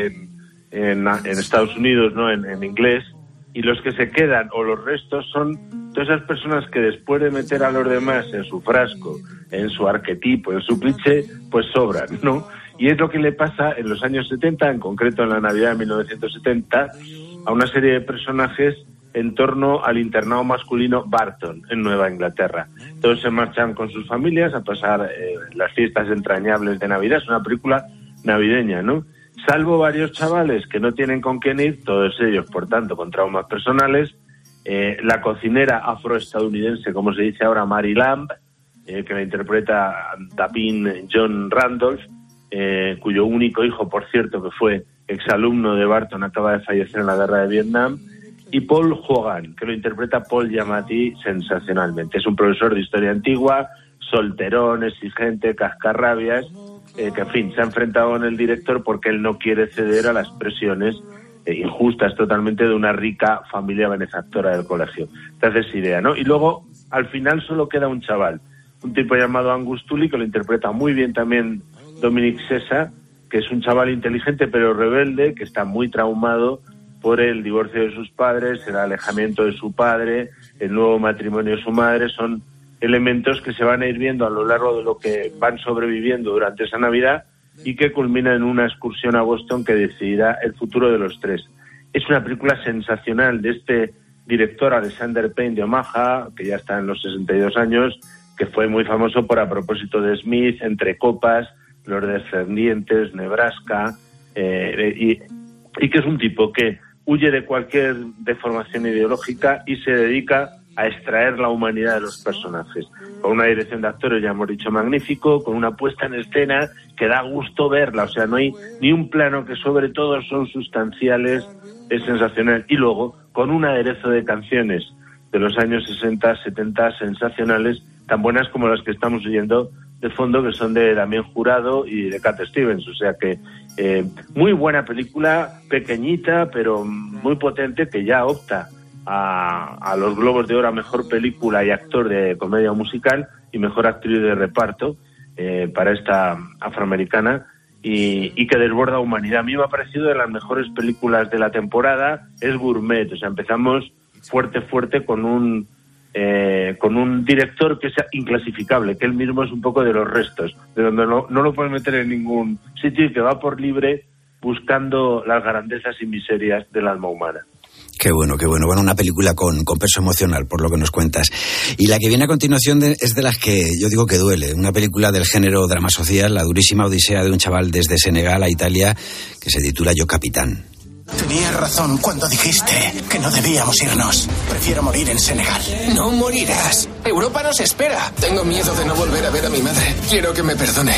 en Estados Unidos, ¿no? En inglés. Y los que se quedan o los restos son todas esas personas que después de meter a los demás en su frasco, en su arquetipo, en su cliché, pues sobran, ¿no? Y es lo que le pasa en los años 70, en concreto en la Navidad de 1970, a una serie de personajes en torno al internado masculino Barton, en Nueva Inglaterra. Todos se marchan con sus familias a pasar las fiestas entrañables de Navidad. Es una película navideña, ¿no? Salvo varios chavales que no tienen con quién ir, todos ellos, por tanto, con traumas personales. La cocinera afroestadounidense, como se dice ahora, Mary Lamb, que la interpreta Davin John Randolph, cuyo único hijo, por cierto, que fue exalumno de Barton, acaba de fallecer en la guerra de Vietnam. Y Paul Hogan, que lo interpreta Paul Giamatti sensacionalmente. Es un profesor de historia antigua, solterón, exigente, cascarrabias, que, en fin, se ha enfrentado con el director porque él no quiere ceder a las presiones injustas totalmente de una rica familia benefactora del colegio. Te haces idea, ¿no? Y luego, al final, solo queda un chaval, un tipo llamado Angus Tully, que lo interpreta muy bien también Dominic Sessa, que es un chaval inteligente pero rebelde, que está muy traumado por el divorcio de sus padres, el alejamiento de su padre, el nuevo matrimonio de su madre. Son elementos que se van a ir viendo a lo largo de lo que van sobreviviendo durante esa Navidad y que culmina en una excursión a Boston que decidirá el futuro de los tres. Es una película sensacional de este director Alexander Payne de Omaha, que ya está en los 62 años, que fue muy famoso por A propósito de Smith, Entre copas, Los descendientes, Nebraska, y que es un tipo que huye de cualquier deformación ideológica y se dedica a extraer la humanidad de los personajes. Con una dirección de actores, ya hemos dicho, magnífico, con una puesta en escena que da gusto verla. O sea, no hay ni un plano que sobre todo son sustanciales, es sensacional. Y luego, con un aderezo de canciones de los años 60, 70, sensacionales, tan buenas como las que estamos oyendo de fondo, que son de Damián Jurado y de Cat Stevens. O sea que muy buena película, pequeñita pero muy potente, que ya opta a los Globos de Oro a Mejor Película y Actor de Comedia Musical y Mejor Actriz de Reparto para esta afroamericana, y que desborda humanidad. A mí me ha parecido de las mejores películas de la temporada. Es gourmet, o sea, empezamos fuerte con un director que es inclasificable, que él mismo es un poco de los restos, de donde no lo puedes meter en ningún sitio y que va por libre buscando las grandezas y miserias del alma humana. Qué bueno. Bueno, una película con peso emocional, por lo que nos cuentas. Y la que viene a continuación es de las que yo digo que duele. Una película del género drama social, la durísima odisea de un chaval desde Senegal a Italia, que se titula Yo Capitán. Tenías razón cuando dijiste que no debíamos irnos. Prefiero morir en Senegal. No morirás. Europa nos espera. Tengo miedo de no volver a ver a mi madre. Quiero que me perdone.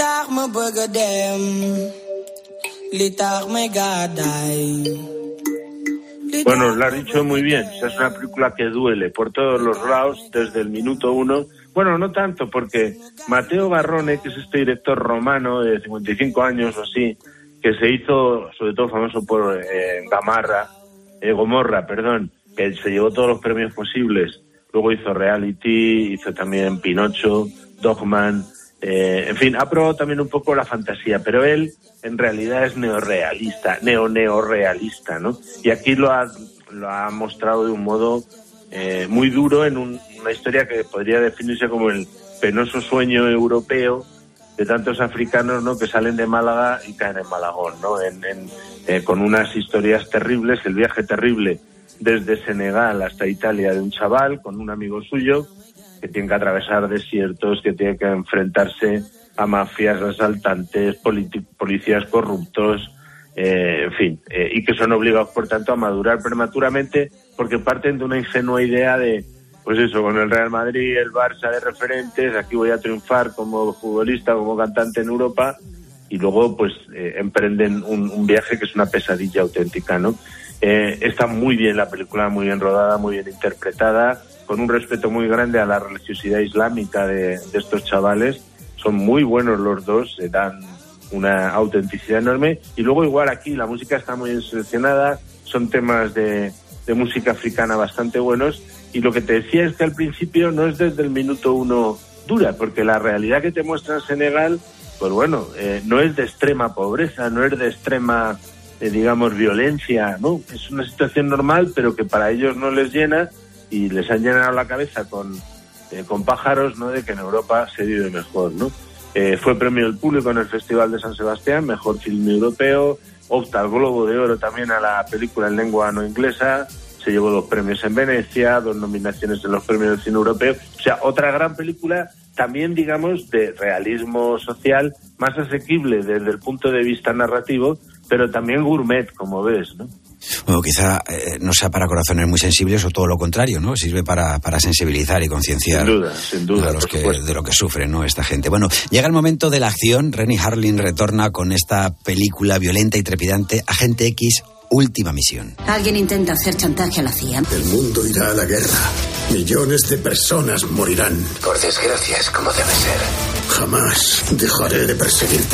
Bueno, lo has dicho muy bien. Es una película que duele por todos los lados desde el minuto uno. Bueno, no tanto, porque Matteo Garrone, que es este director romano de 55 años o así, que se hizo sobre todo famoso por Gomorra, que se llevó todos los premios posibles. Luego hizo Reality, hizo también Pinocho, Dogman, en fin, ha probado también un poco la fantasía, pero él en realidad es neorrealista, neorrealista, ¿no? Y aquí lo ha mostrado de un modo muy duro en una historia que podría definirse como el penoso sueño europeo tantos africanos, ¿no?, que salen de Málaga y caen en Malagón, ¿no? Con unas historias terribles, el viaje terrible desde Senegal hasta Italia de un chaval con un amigo suyo que tiene que atravesar desiertos, que tiene que enfrentarse a mafias, asaltantes, policías corruptos, en fin, y que son obligados, por tanto, a madurar prematuramente porque parten de una ingenua idea de, pues eso, con el Real Madrid, el Barça de referentes, aquí voy a triunfar como futbolista, como cantante en Europa, y luego pues emprenden un viaje que es una pesadilla auténtica, ¿no? Está muy bien la película, muy bien rodada, muy bien interpretada, con un respeto muy grande a la religiosidad islámica de estos chavales. Son muy buenos los dos, se dan una autenticidad enorme, y luego igual aquí la música está muy bien seleccionada, son temas de música africana bastante buenos, y lo que te decía es que al principio no es desde el minuto uno dura, porque la realidad que te muestra en Senegal, pues bueno, no es de extrema pobreza, no es de extrema, digamos, violencia, ¿no? Es una situación normal, pero que para ellos no les llena, y les han llenado la cabeza con pájaros, ¿no?, de que en Europa se vive mejor, ¿no? Fue premio del público en el Festival de San Sebastián, mejor filme europeo, opta al Globo de Oro también a la película en lengua no inglesa, se llevó 2 premios en Venecia, 2 nominaciones en los premios del cine europeo, o sea, otra gran película también, digamos, de realismo social, más asequible desde el punto de vista narrativo, pero también gourmet, como ves, ¿no? Bueno, quizá no sea para corazones muy sensibles o todo lo contrario, ¿no? Sirve para sensibilizar y concienciar sin duda, a los de lo que sufren, ¿no?, esta gente. Bueno, llega el momento de la acción. Renny Harlin retorna con esta película violenta y trepidante, Agente X, Última Misión. Alguien intenta hacer chantaje a la CIA. El mundo irá a la guerra. Millones de personas morirán. Por desgracia es como debe ser. Jamás dejaré de perseguirte.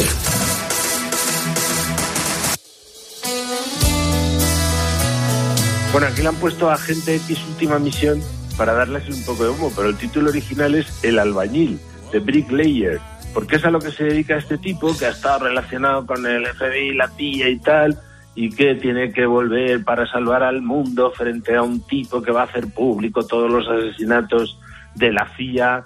Bueno, aquí le han puesto Agente X Última Misión para darles un poco de humo, pero el título original es El Albañil, de Bricklayer, porque es a lo que se dedica este tipo, que ha estado relacionado con el FBI, la CIA y tal, y que tiene que volver para salvar al mundo frente a un tipo que va a hacer público todos los asesinatos de la CIA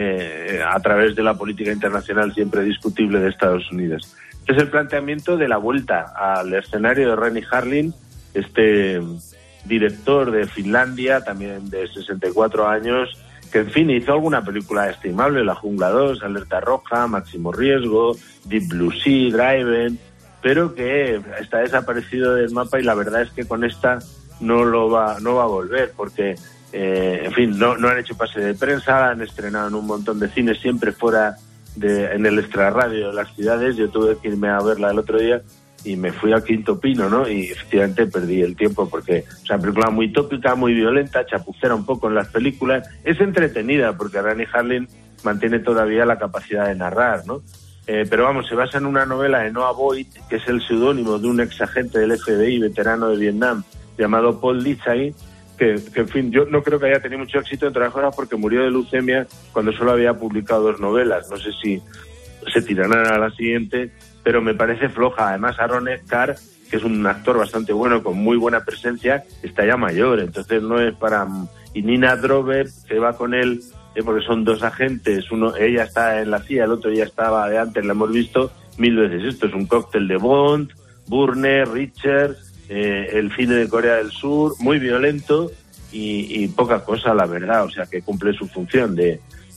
a través de la política internacional siempre discutible de Estados Unidos. Este es el planteamiento de la vuelta al escenario de Renny Harlin, este director de Finlandia, también de 64 años, que en fin hizo alguna película estimable, La Jungla 2, Alerta Roja, Máximo Riesgo, Deep Blue Sea, Driven, pero que está desaparecido del mapa, y la verdad es que con esta no va a volver, porque en fin, no han hecho pase de prensa, han estrenado en un montón de cines, siempre fuera en el extrarradio de las ciudades. Yo tuve que irme a verla el otro día y me fui al Quinto Pino, ¿no? Y efectivamente perdí el tiempo porque es una película muy tópica, muy violenta, chapucera un poco en las películas. Es entretenida porque Renny Harlin mantiene todavía la capacidad de narrar, ¿no? Pero vamos, se basa en una novela de Noah Boyd, que es el seudónimo de un exagente del FBI veterano de Vietnam llamado Paul Litsay, que en fin, yo no creo que haya tenido mucho éxito, entre otras cosas porque murió de leucemia cuando solo había publicado 2 novelas. No sé si se tirarán a la siguiente, pero me parece floja. Además, Aaron Eckhart, que es un actor bastante bueno, con muy buena presencia, está ya mayor, entonces no es para... Y Nina Drover, que va con él, porque son 2 agentes, ella está en la CIA, el otro ya estaba de antes, la hemos visto 1000 veces. Esto es un cóctel de Bond, Burner, Richard, el cine de Corea del Sur, muy violento y poca cosa, la verdad, o sea, que cumple su función de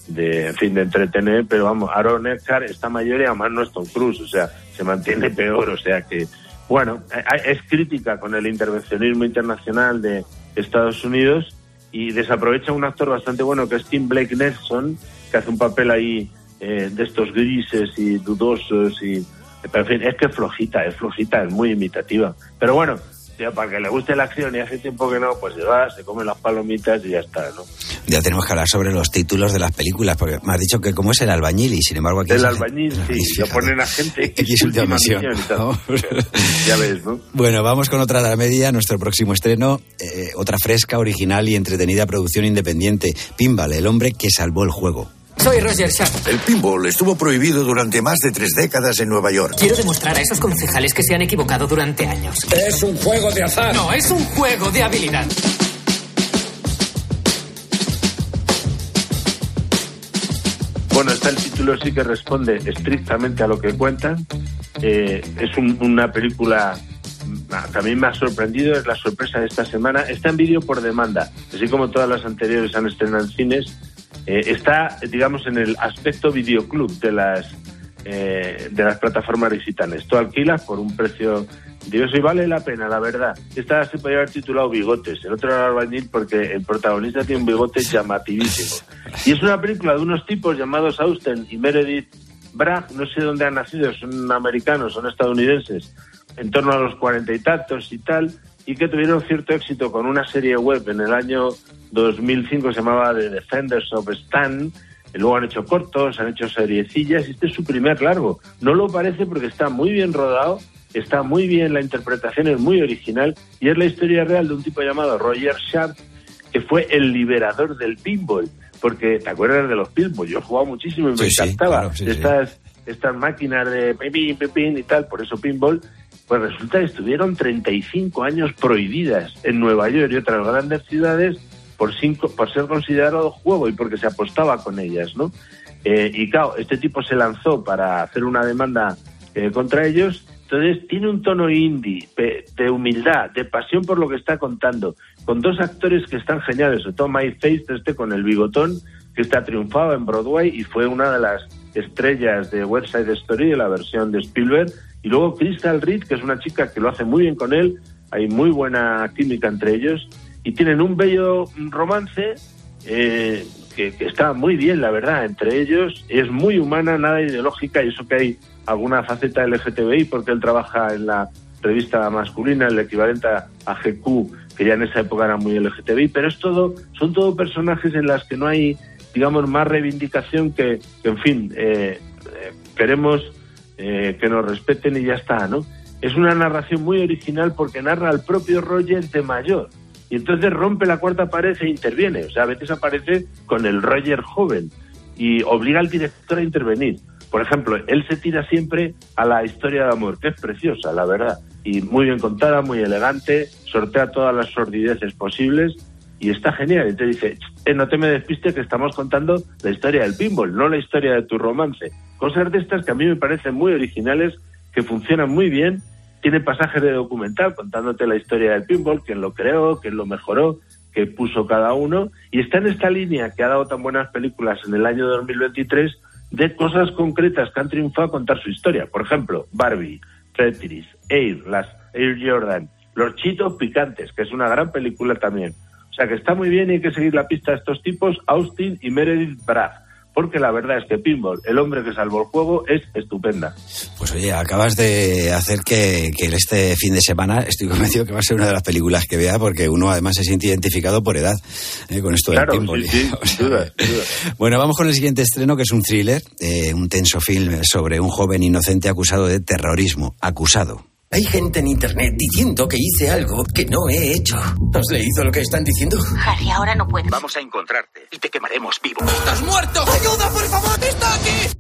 entretener, pero vamos, Aaron Eckhart está mayor y además no es Tom Cruise, o sea, se mantiene peor, o sea que, bueno, es crítica con el intervencionismo internacional de Estados Unidos y desaprovecha un actor bastante bueno que es Tim Blake Nelson, que hace un papel ahí de estos grises y dudosos pero en fin, es que es flojita, es muy imitativa, pero bueno, tío, para que le guste la acción y hace tiempo que no, pues se va, se come las palomitas y ya está, ¿no? Ya tenemos que hablar sobre los títulos de las películas, porque me has dicho que cómo es El Albañil, y sin embargo aquí... El Albañil, sí, lo ponen a gente X Última Misión. Ya ves, ¿no? Bueno, vamos con otra de la media, nuestro próximo estreno, otra fresca, original y entretenida producción independiente, Pinball, el hombre que salvó el juego. Soy Roger Sharp. El pinball estuvo prohibido durante más de 3 décadas en Nueva York. Quiero demostrar a esos concejales que se han equivocado durante años. Es un juego de azar. No, es un juego de habilidad. Bueno, Esta, el título sí que responde estrictamente a lo que cuentan. Es una película que a mí me ha sorprendido, es la sorpresa de esta semana. Está en vídeo por demanda, así como todas las anteriores han estrenado en cines. Está, digamos, en el aspecto videoclub de las plataformas digitales. Tú alquilas por un precio diverso y vale la pena, la verdad. Esta se podría haber titulado Bigotes, el otro era Albañil, porque el protagonista tiene un bigote llamativísimo. Y es una película de unos tipos llamados Austen y Meredith Bragg, no sé dónde han nacido, son americanos, son estadounidenses, en torno a los 40 y tantos y tal, y que tuvieron cierto éxito con una serie web en el año 2005, se llamaba The Defenders of Stan. Luego han hecho cortos, han hecho seriecillas, y este es su primer largo. No lo parece porque está muy bien rodado, está muy bien, la interpretación es muy original, y es la historia real de un tipo llamado Roger Sharp, que fue el liberador del pinball. Porque, ¿te acuerdas de los pinball? Yo he jugado muchísimo y me encantaba. Sí, claro, estas máquinas de pipín y tal, por eso pinball. Pues resulta que estuvieron 35 años prohibidas en Nueva York y otras grandes ciudades por ser considerado juego y porque se apostaba con ellas, ¿no? Y claro, este tipo se lanzó para hacer una demanda contra ellos. Entonces tiene un tono indie, de humildad, de pasión por lo que está contando, con dos actores que están geniales, sobre todo Mike Faist, con el bigotón, que está triunfado en Broadway y fue una de las estrellas de West Side Story, de la versión de Spielberg, y luego Crystal Reed, que es una chica que lo hace muy bien con él, hay muy buena química entre ellos, y tienen un bello romance que está muy bien, la verdad, entre ellos. Es muy humana, nada ideológica, y eso que hay alguna faceta LGTBI, porque él trabaja en la revista masculina, el equivalente a GQ, que ya en esa época era muy LGTBI, pero son todo personajes en las que no hay, digamos, más reivindicación que en fin, queremos que nos respeten y ya está, ¿no? Es una narración muy original porque narra al propio Roger de mayor, y entonces rompe la cuarta pared e interviene. O sea, a veces aparece con el Roger joven y obliga al director a intervenir. Por ejemplo, él se tira siempre a la historia de amor, que es preciosa, la verdad, y muy bien contada, muy elegante, sortea todas las sordideces posibles y está genial. Y te dice, no te me despistes, que estamos contando la historia del pinball, no la historia de tu romance. Cosas de estas que a mí me parecen muy originales, que funcionan muy bien. Tiene pasajes de documental contándote la historia del pinball, quién lo creó, quién lo mejoró, qué puso cada uno, y está en esta línea que ha dado tan buenas películas en el año 2023, de cosas concretas que han triunfado a contar su historia. Por ejemplo, Barbie, Tetris, las Air Jordan, Los Chitos Picantes, que es una gran película también. O sea que está muy bien y hay que seguir la pista de estos tipos, Austin y Meredith Bragg, porque la verdad es que Pinball, el hombre que salvó el juego, es estupenda. Pues oye, acabas de hacer que este fin de semana estoy convencido que va a ser una de las películas que vea, porque uno además se siente identificado por edad con esto del pinball. Sí, sin duda. Bueno, vamos con el siguiente estreno, que es un thriller, un tenso film sobre un joven inocente acusado de terrorismo. Acusado. Hay gente en internet diciendo que hice algo que no he hecho. ¿Has leído lo que están diciendo? Harry, ahora no puedes. Vamos a encontrarte y te quemaremos vivo. ¡Estás muerto! ¡Ayuda, por favor! ¡Está aquí!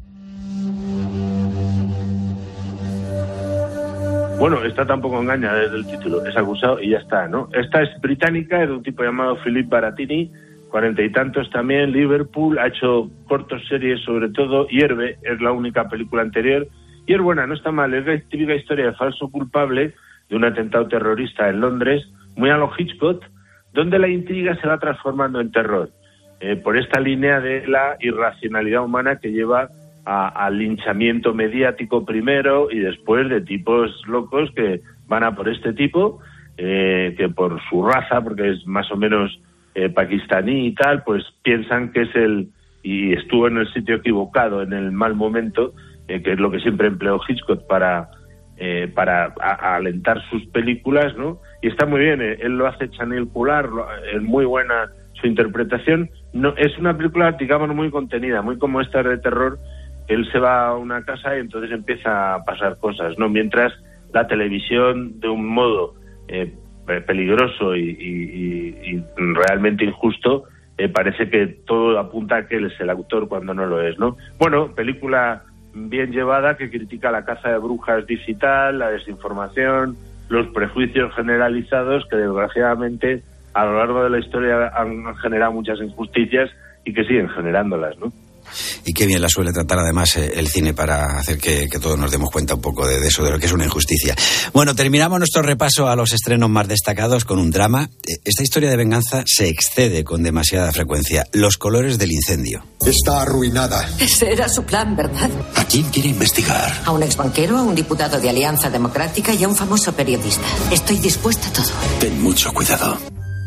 Bueno, esta tampoco engaña desde el título. Es acusado y ya está, ¿no? Esta es británica, es de un tipo llamado Philip Baratini, 40 y tantos también, Liverpool, ha hecho cortos, series sobre todo. Hierve es la única película anterior. Y es buena, no está mal, es la típica historia de falso culpable de un atentado terrorista en Londres, muy a lo Hitchcock, donde la intriga se va transformando en terror, por esta línea de la irracionalidad humana que lleva al linchamiento mediático primero y después de tipos locos que van a por este tipo, que por su raza, porque es más o menos pakistaní y tal, pues piensan que es y estuvo en el sitio equivocado, en el mal momento, que es lo que siempre empleó Hitchcock para alentar sus películas, ¿no? Y está muy bien, él lo hace Chanel Coular, es muy buena su interpretación. No, es una película, digamos, muy contenida, muy como esta de terror. Él se va a una casa y entonces empieza a pasar cosas, ¿no? Mientras la televisión, de un modo peligroso y realmente injusto, parece que todo apunta a que él es el autor cuando no lo es, ¿no? Bueno, película bien llevada, que critica la caza de brujas digital, la desinformación, los prejuicios generalizados que desgraciadamente a lo largo de la historia han generado muchas injusticias y que siguen generándolas, ¿no? y qué bien la suele tratar además el cine para hacer que todos nos demos cuenta un poco de eso, de lo que es una injusticia. Bueno, terminamos nuestro repaso a los estrenos más destacados con un drama. Esta historia de venganza se excede con demasiada frecuencia. Los colores del incendio. Está arruinada. Ese era su plan, ¿verdad? ¿A quién quiere investigar? A un exbanquero, a un diputado de Alianza Democrática y a un famoso periodista. Estoy dispuesta a todo. Ten mucho cuidado.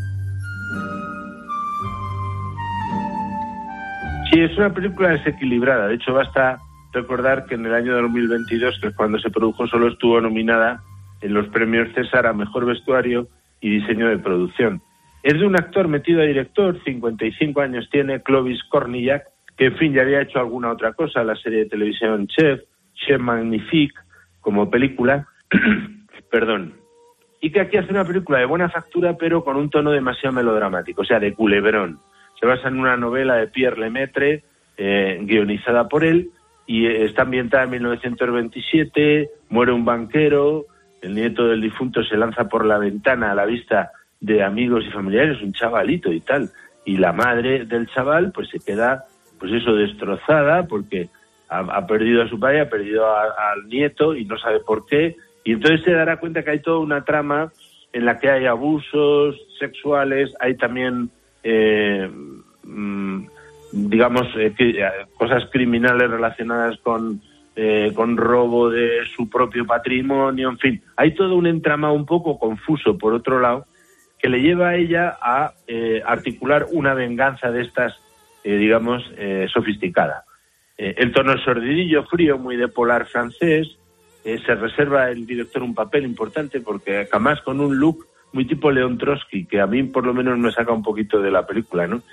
Sí, es una película desequilibrada. De hecho, basta recordar que en el año 2022, que es cuando se produjo, solo estuvo nominada en los premios César a Mejor Vestuario y Diseño de Producción. Es de un actor metido a director, 55 años tiene, Clovis Cornillac, que en fin ya había hecho alguna otra cosa, la serie de televisión Chef Magnifique, como película, perdón, y que aquí hace una película de buena factura pero con un tono demasiado melodramático, o sea, de culebrón. Se basa en una novela de Pierre Lemaitre, guionizada por él, y está ambientada en 1927, muere un banquero, el nieto del difunto se lanza por la ventana a la vista de amigos y familiares, un chavalito y tal, y la madre del chaval pues se queda, pues eso, destrozada porque ha perdido a su padre, ha perdido al nieto y no sabe por qué, y entonces se dará cuenta que hay toda una trama en la que hay abusos sexuales, hay también cosas criminales relacionadas con robo de su propio patrimonio, en fin, hay todo un entramado un poco confuso por otro lado que le lleva a ella a articular una venganza de estas, sofisticada. El tono es sordidillo, frío, muy de polar francés. Se reserva el director un papel importante porque además con un look muy tipo León Trotsky, que a mí por lo menos me saca un poquito de la película, ¿no?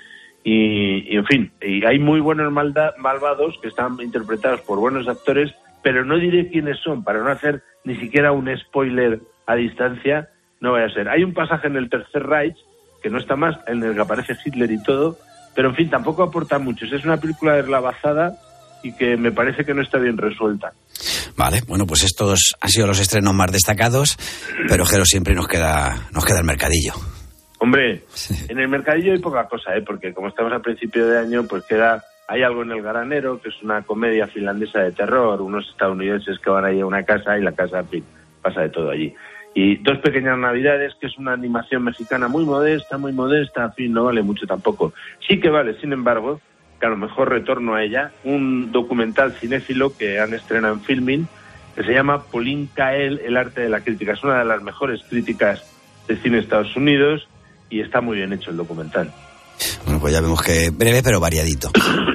Y en fin, y hay muy buenos malvados que están interpretados por buenos actores, pero no diré quiénes son para no hacer ni siquiera un spoiler a distancia, no vaya a ser. Hay un pasaje en el Tercer Reich, que no está más, en el que aparece Hitler y todo, pero en fin, tampoco aporta mucho. Es una película deslavazada y que me parece que no está bien resuelta. Vale, bueno, pues estos han sido los estrenos más destacados, pero Jero, siempre nos queda el mercadillo. Hombre, sí. En el mercadillo hay poca cosa, porque como estamos a principio de año, pues hay algo en El Granero, que es una comedia finlandesa de terror, unos estadounidenses que van ahí a una casa y la casa, en fin, pasa de todo allí. Y Dos Pequeñas Navidades, que es una animación mexicana muy modesta, en fin, no vale mucho tampoco. Sí que vale, sin embargo, que a lo mejor retorno a ella, un documental cinéfilo que han estrenado en Filmin, que se llama Pauline Kael, El arte de la crítica. Es una de las mejores críticas de cine de Estados Unidos y está muy bien hecho el documental. Bueno, pues ya vemos que breve pero variadito.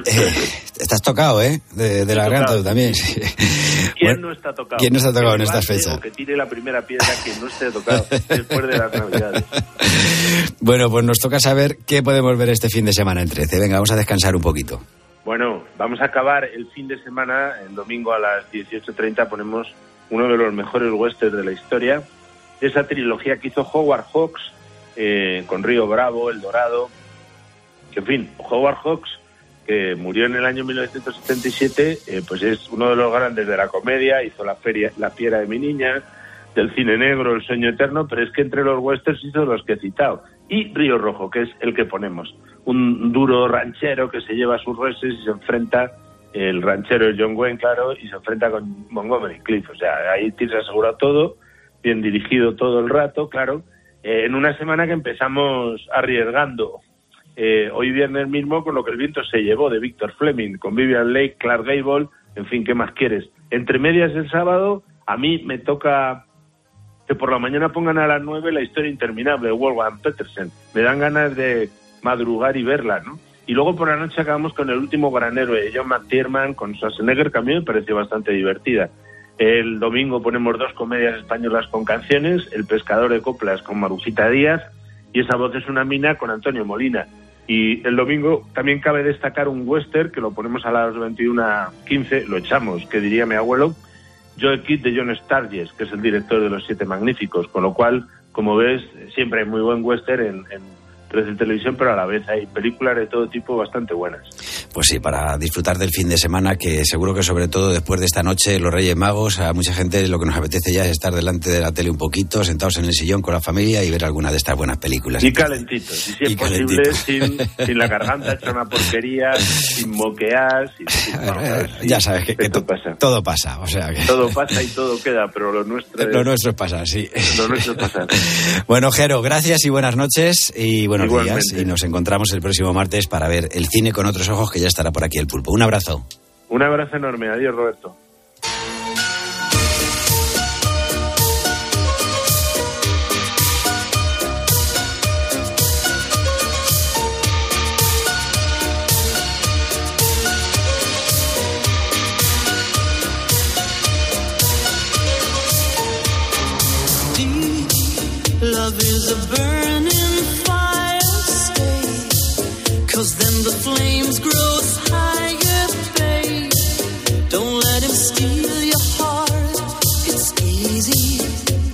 Estás tocado, de la garganta tú también. ¿Quién no está tocado? ¿Quién no está tocado en estas fechas? Que tire la primera piedra quien no esté tocado después de las Navidades. Bueno, pues nos toca saber qué podemos ver este fin de semana en 13. Venga, vamos a descansar un poquito. Bueno, vamos a acabar el fin de semana, el domingo a las 18:30 ponemos uno de los mejores westerns de la historia, de esa trilogía que hizo Howard Hawks, con Río Bravo, El Dorado, que en fin, Howard Hawks, que murió en el año 1977, pues es uno de los grandes de la comedia, hizo La Fiera de mi niña, del cine negro, El sueño eterno, pero es que entre los westerns hizo los que he citado, y Río Rojo, que es el que ponemos, un duro ranchero que se lleva sus reses y se enfrenta, el ranchero es John Wayne, claro, y se enfrenta con Montgomery Clift, o sea, ahí tienes asegurado todo, bien dirigido todo el rato, claro, en una semana que empezamos arriesgando, hoy viernes mismo con Lo que el viento se llevó, de Victor Fleming, con Vivian Leigh, Clark Gable, en fin, ¿qué más quieres? Entre medias el sábado, a mí me toca que por la mañana pongan a las 9 La historia interminable de Wolfgang Petersen. Me dan ganas de madrugar y verla, ¿no? Y luego por la noche acabamos con El último gran héroe de John McTiernan, con Schwarzenegger, que a mí me pareció bastante divertida. El domingo ponemos 2 comedias españolas con canciones, El pescador de coplas con Marujita Díaz y Esa voz es una mina con Antonio Molina. Y el domingo también cabe destacar un western que lo ponemos a las 21:15, lo echamos, que diría mi abuelo, Joe Kidd de John Sturges, que es el director de Los Siete Magníficos, con lo cual, como ves, siempre hay muy buen western en 13 televisión, pero a la vez hay películas de todo tipo bastante buenas. Pues sí, para disfrutar del fin de semana, que seguro que sobre todo después de esta noche, los Reyes Magos, a mucha gente lo que nos apetece ya es estar delante de la tele un poquito, sentados en el sillón con la familia y ver alguna de estas buenas películas. Y calentitos, y si es posible, sin la garganta hecha una porquería, sin moquear, ya sabes que todo pasa, o sea que... Todo pasa y todo queda, pero lo nuestro es pasar, sí. Lo nuestro es pasar. Bueno, Jero, gracias y buenas noches y buenos días. Y nos encontramos el próximo martes para ver el cine con otros ojos, que ya estará por aquí el Pulpo. Un abrazo. Un abrazo enorme. Adiós, Roberto. Love is a burning fire, stay, 'cause then the flames grow higher, babe. Don't let him steal your heart, it's easy,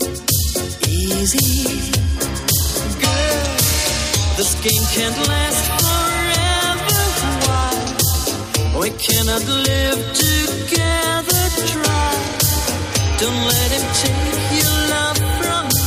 easy. Girl, this game can't last forever, why? We cannot live together, try. Don't let him take your love from me.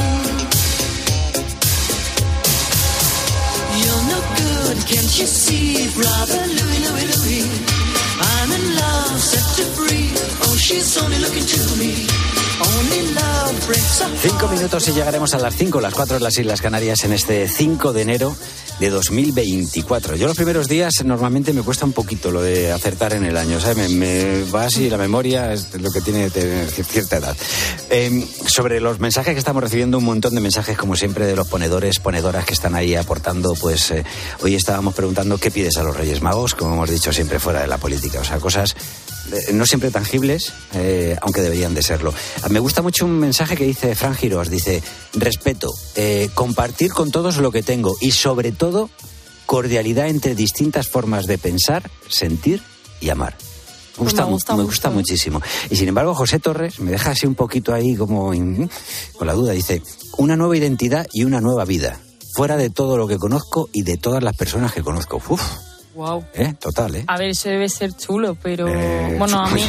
Can't you see, brother Louie, Louie, Louie? I'm in love, set to free. Oh, she's only looking to me. Only love breaks up. 5 minutos y llegaremos a las 5, las 4 en las Islas Canarias en este 5 de enero de 2024. Yo los primeros días normalmente me cuesta un poquito lo de acertar en el año, ¿sabes? Me va así, la memoria es lo que tiene tener cierta edad. Sobre los mensajes que estamos recibiendo, un montón de mensajes como siempre de los ponedores, ponedoras que están ahí aportando, pues hoy estábamos preguntando qué pides a los Reyes Magos, como hemos dicho siempre fuera de la política, o sea, cosas no siempre tangibles, aunque deberían de serlo. Me gusta mucho un mensaje que dice Fran Girós, dice: respeto, compartir con todos lo que tengo y sobre todo cordialidad entre distintas formas de pensar, sentir y amar. Me gusta muchísimo. Y sin embargo, José Torres me deja así un poquito ahí como con la duda, dice: una nueva identidad y una nueva vida, fuera de todo lo que conozco y de todas las personas que conozco. Uf. Wow. Total, A ver, eso debe ser chulo, pero bueno, a mí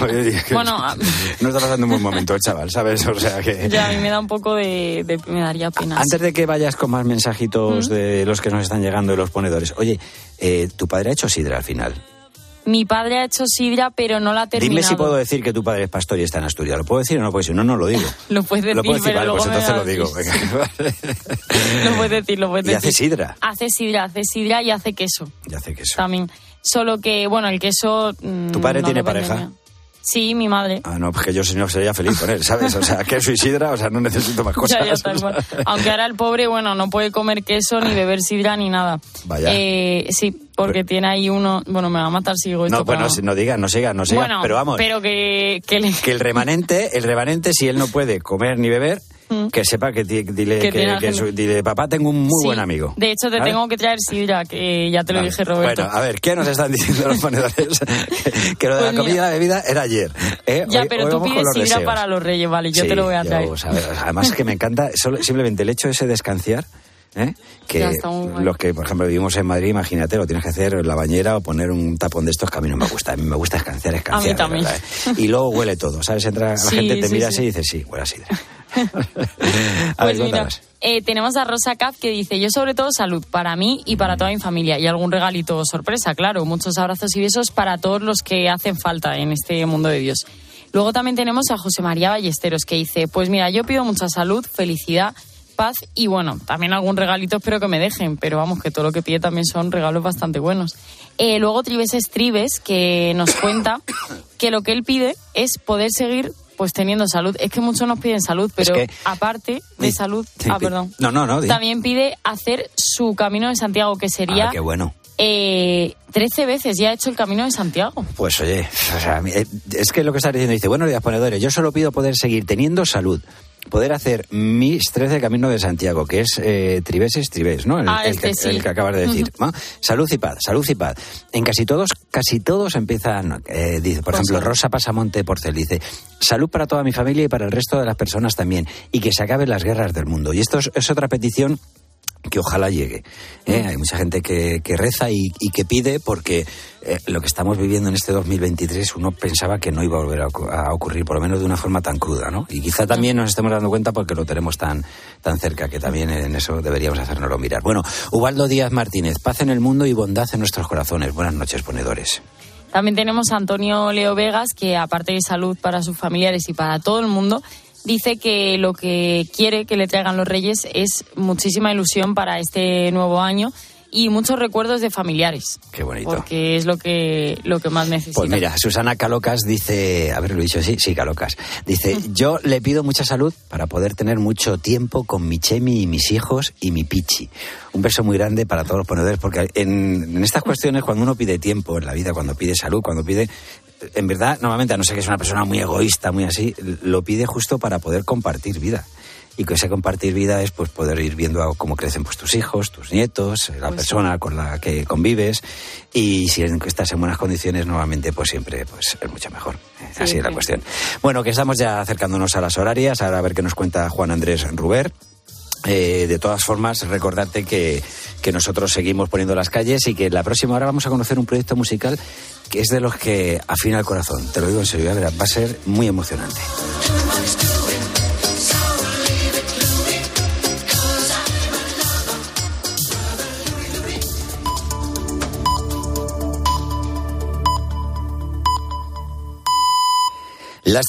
no está pasando un buen momento el chaval, ¿sabes? O sea que ya a mí me da un poco me daría pena. Antes de que vayas con más mensajitos de los que nos están llegando de los ponedores, oye, tu padre ha hecho sidra al final. Mi padre ha hecho sidra, pero no la ha terminado. Dime si puedo decir que tu padre es pastor y está en Asturias. ¿Lo puedo decir o no puedo decir? No lo digo. Lo puedes decir, pero vale, luego pues entonces lo digo. Venga. Lo puedes decir. Y hace sidra. Hace sidra y hace queso. Y hace queso. También. Solo que, bueno, el queso... ¿Tu padre tiene pareja? Sí, mi madre. No, porque yo si no sería feliz con él, ¿sabes? O sea, queso y sidra, o sea, no necesito más cosas. Ya está igual. Aunque ahora el pobre, bueno, no puede comer queso, ni beber sidra, ni nada. Vaya. Sí, porque tiene ahí uno... Bueno, me va a matar si digo esto. No, pues no sigas, bueno, pero vamos. Pero que el remanente, si él no puede comer ni beber, que sepa que dile, papá, tengo un muy buen amigo. De hecho, te tengo que traer sidra, que ya te lo dije, Roberto. Bueno, a ver, ¿qué nos están diciendo los ponedores? Que lo de la comida y la bebida era ayer. Ya, pero tú pides sidra para los Reyes, vale, yo te lo voy a traer. Además que me encanta simplemente el hecho ese de escanciar. Que los que, por ejemplo, vivimos en Madrid, imagínate, lo tienes que hacer en la bañera o poner un tapón de estos que a mí no me gusta. A mí me gusta escanciar. A mí también. Verdad, Y luego huele todo, ¿sabes? Entra la gente, te mira así y dice, sí, huele a sidra. A ver, mira, tenemos a Rosa Cap que dice: yo sobre todo salud para mí y para toda mi familia, y algún regalito sorpresa, claro, muchos abrazos y besos para todos los que hacen falta en este mundo de Dios. Luego también tenemos a José María Ballesteros que dice: pues mira, yo pido mucha salud, felicidad, paz y bueno, también algún regalito espero que me dejen, pero vamos, que todo lo que pide también son regalos bastante buenos. Luego Tribes que nos cuenta que lo que él pide es poder seguir pues teniendo salud. Es que muchos nos piden salud, pero aparte de salud... perdón. No. También pide hacer su Camino de Santiago, que sería... qué bueno. 13 veces ya ha hecho el Camino de Santiago. Pues oye, o sea, es que lo que está diciendo, dice: buenos días, ponedores, yo solo pido poder seguir teniendo salud, poder hacer mis 13 Caminos de Santiago, que es Tribes, ¿no? El que acabas de decir. ¿No? Salud y paz. En casi todos empiezan, dice, por ejemplo, Rosa Pasamonte Porcel dice: salud para toda mi familia y para el resto de las personas también, y que se acaben las guerras del mundo. Y esto es otra petición que ojalá llegue. Hay mucha gente que reza y que pide, porque lo que estamos viviendo en este 2023 uno pensaba que no iba a volver a ocurrir, por lo menos de una forma tan cruda, ¿no? Y quizá también nos estemos dando cuenta porque lo tenemos tan cerca, que también en eso deberíamos hacérnoslo mirar. Bueno, Ubaldo Díaz Martínez, paz en el mundo y bondad en nuestros corazones. Buenas noches, ponedores. También tenemos a Antonio Leo Vegas, que aparte de salud para sus familiares y para todo el mundo, dice que lo que quiere que le traigan los Reyes es muchísima ilusión para este nuevo año y muchos recuerdos de familiares. Qué bonito. Porque es lo que más necesita. Pues mira, Susana Calocas dice, a ver, lo he dicho, sí, Calocas. Dice, yo le pido mucha salud para poder tener mucho tiempo con mi Chemi y mis hijos y mi Pichi. Un beso muy grande para todos los ponedores, porque en estas cuestiones, cuando uno pide tiempo en la vida, cuando pide salud, cuando pide... En verdad, normalmente, a no ser que es una persona muy egoísta, muy así, lo pide justo para poder compartir vida. Y que ese compartir vida es pues poder ir viendo cómo crecen pues tus hijos, tus nietos, la persona con la que convives. Y si estás en buenas condiciones, nuevamente pues siempre pues es mucho mejor. Así es la cuestión. Bueno, que estamos ya acercándonos a las horarias. Ahora a ver qué nos cuenta Juan Andrés Ruber. De todas formas, recordarte que nosotros seguimos poniendo las calles y que la próxima hora vamos a conocer un proyecto musical que es de los que afina el corazón. Te lo digo en serio, va a ser muy emocionante.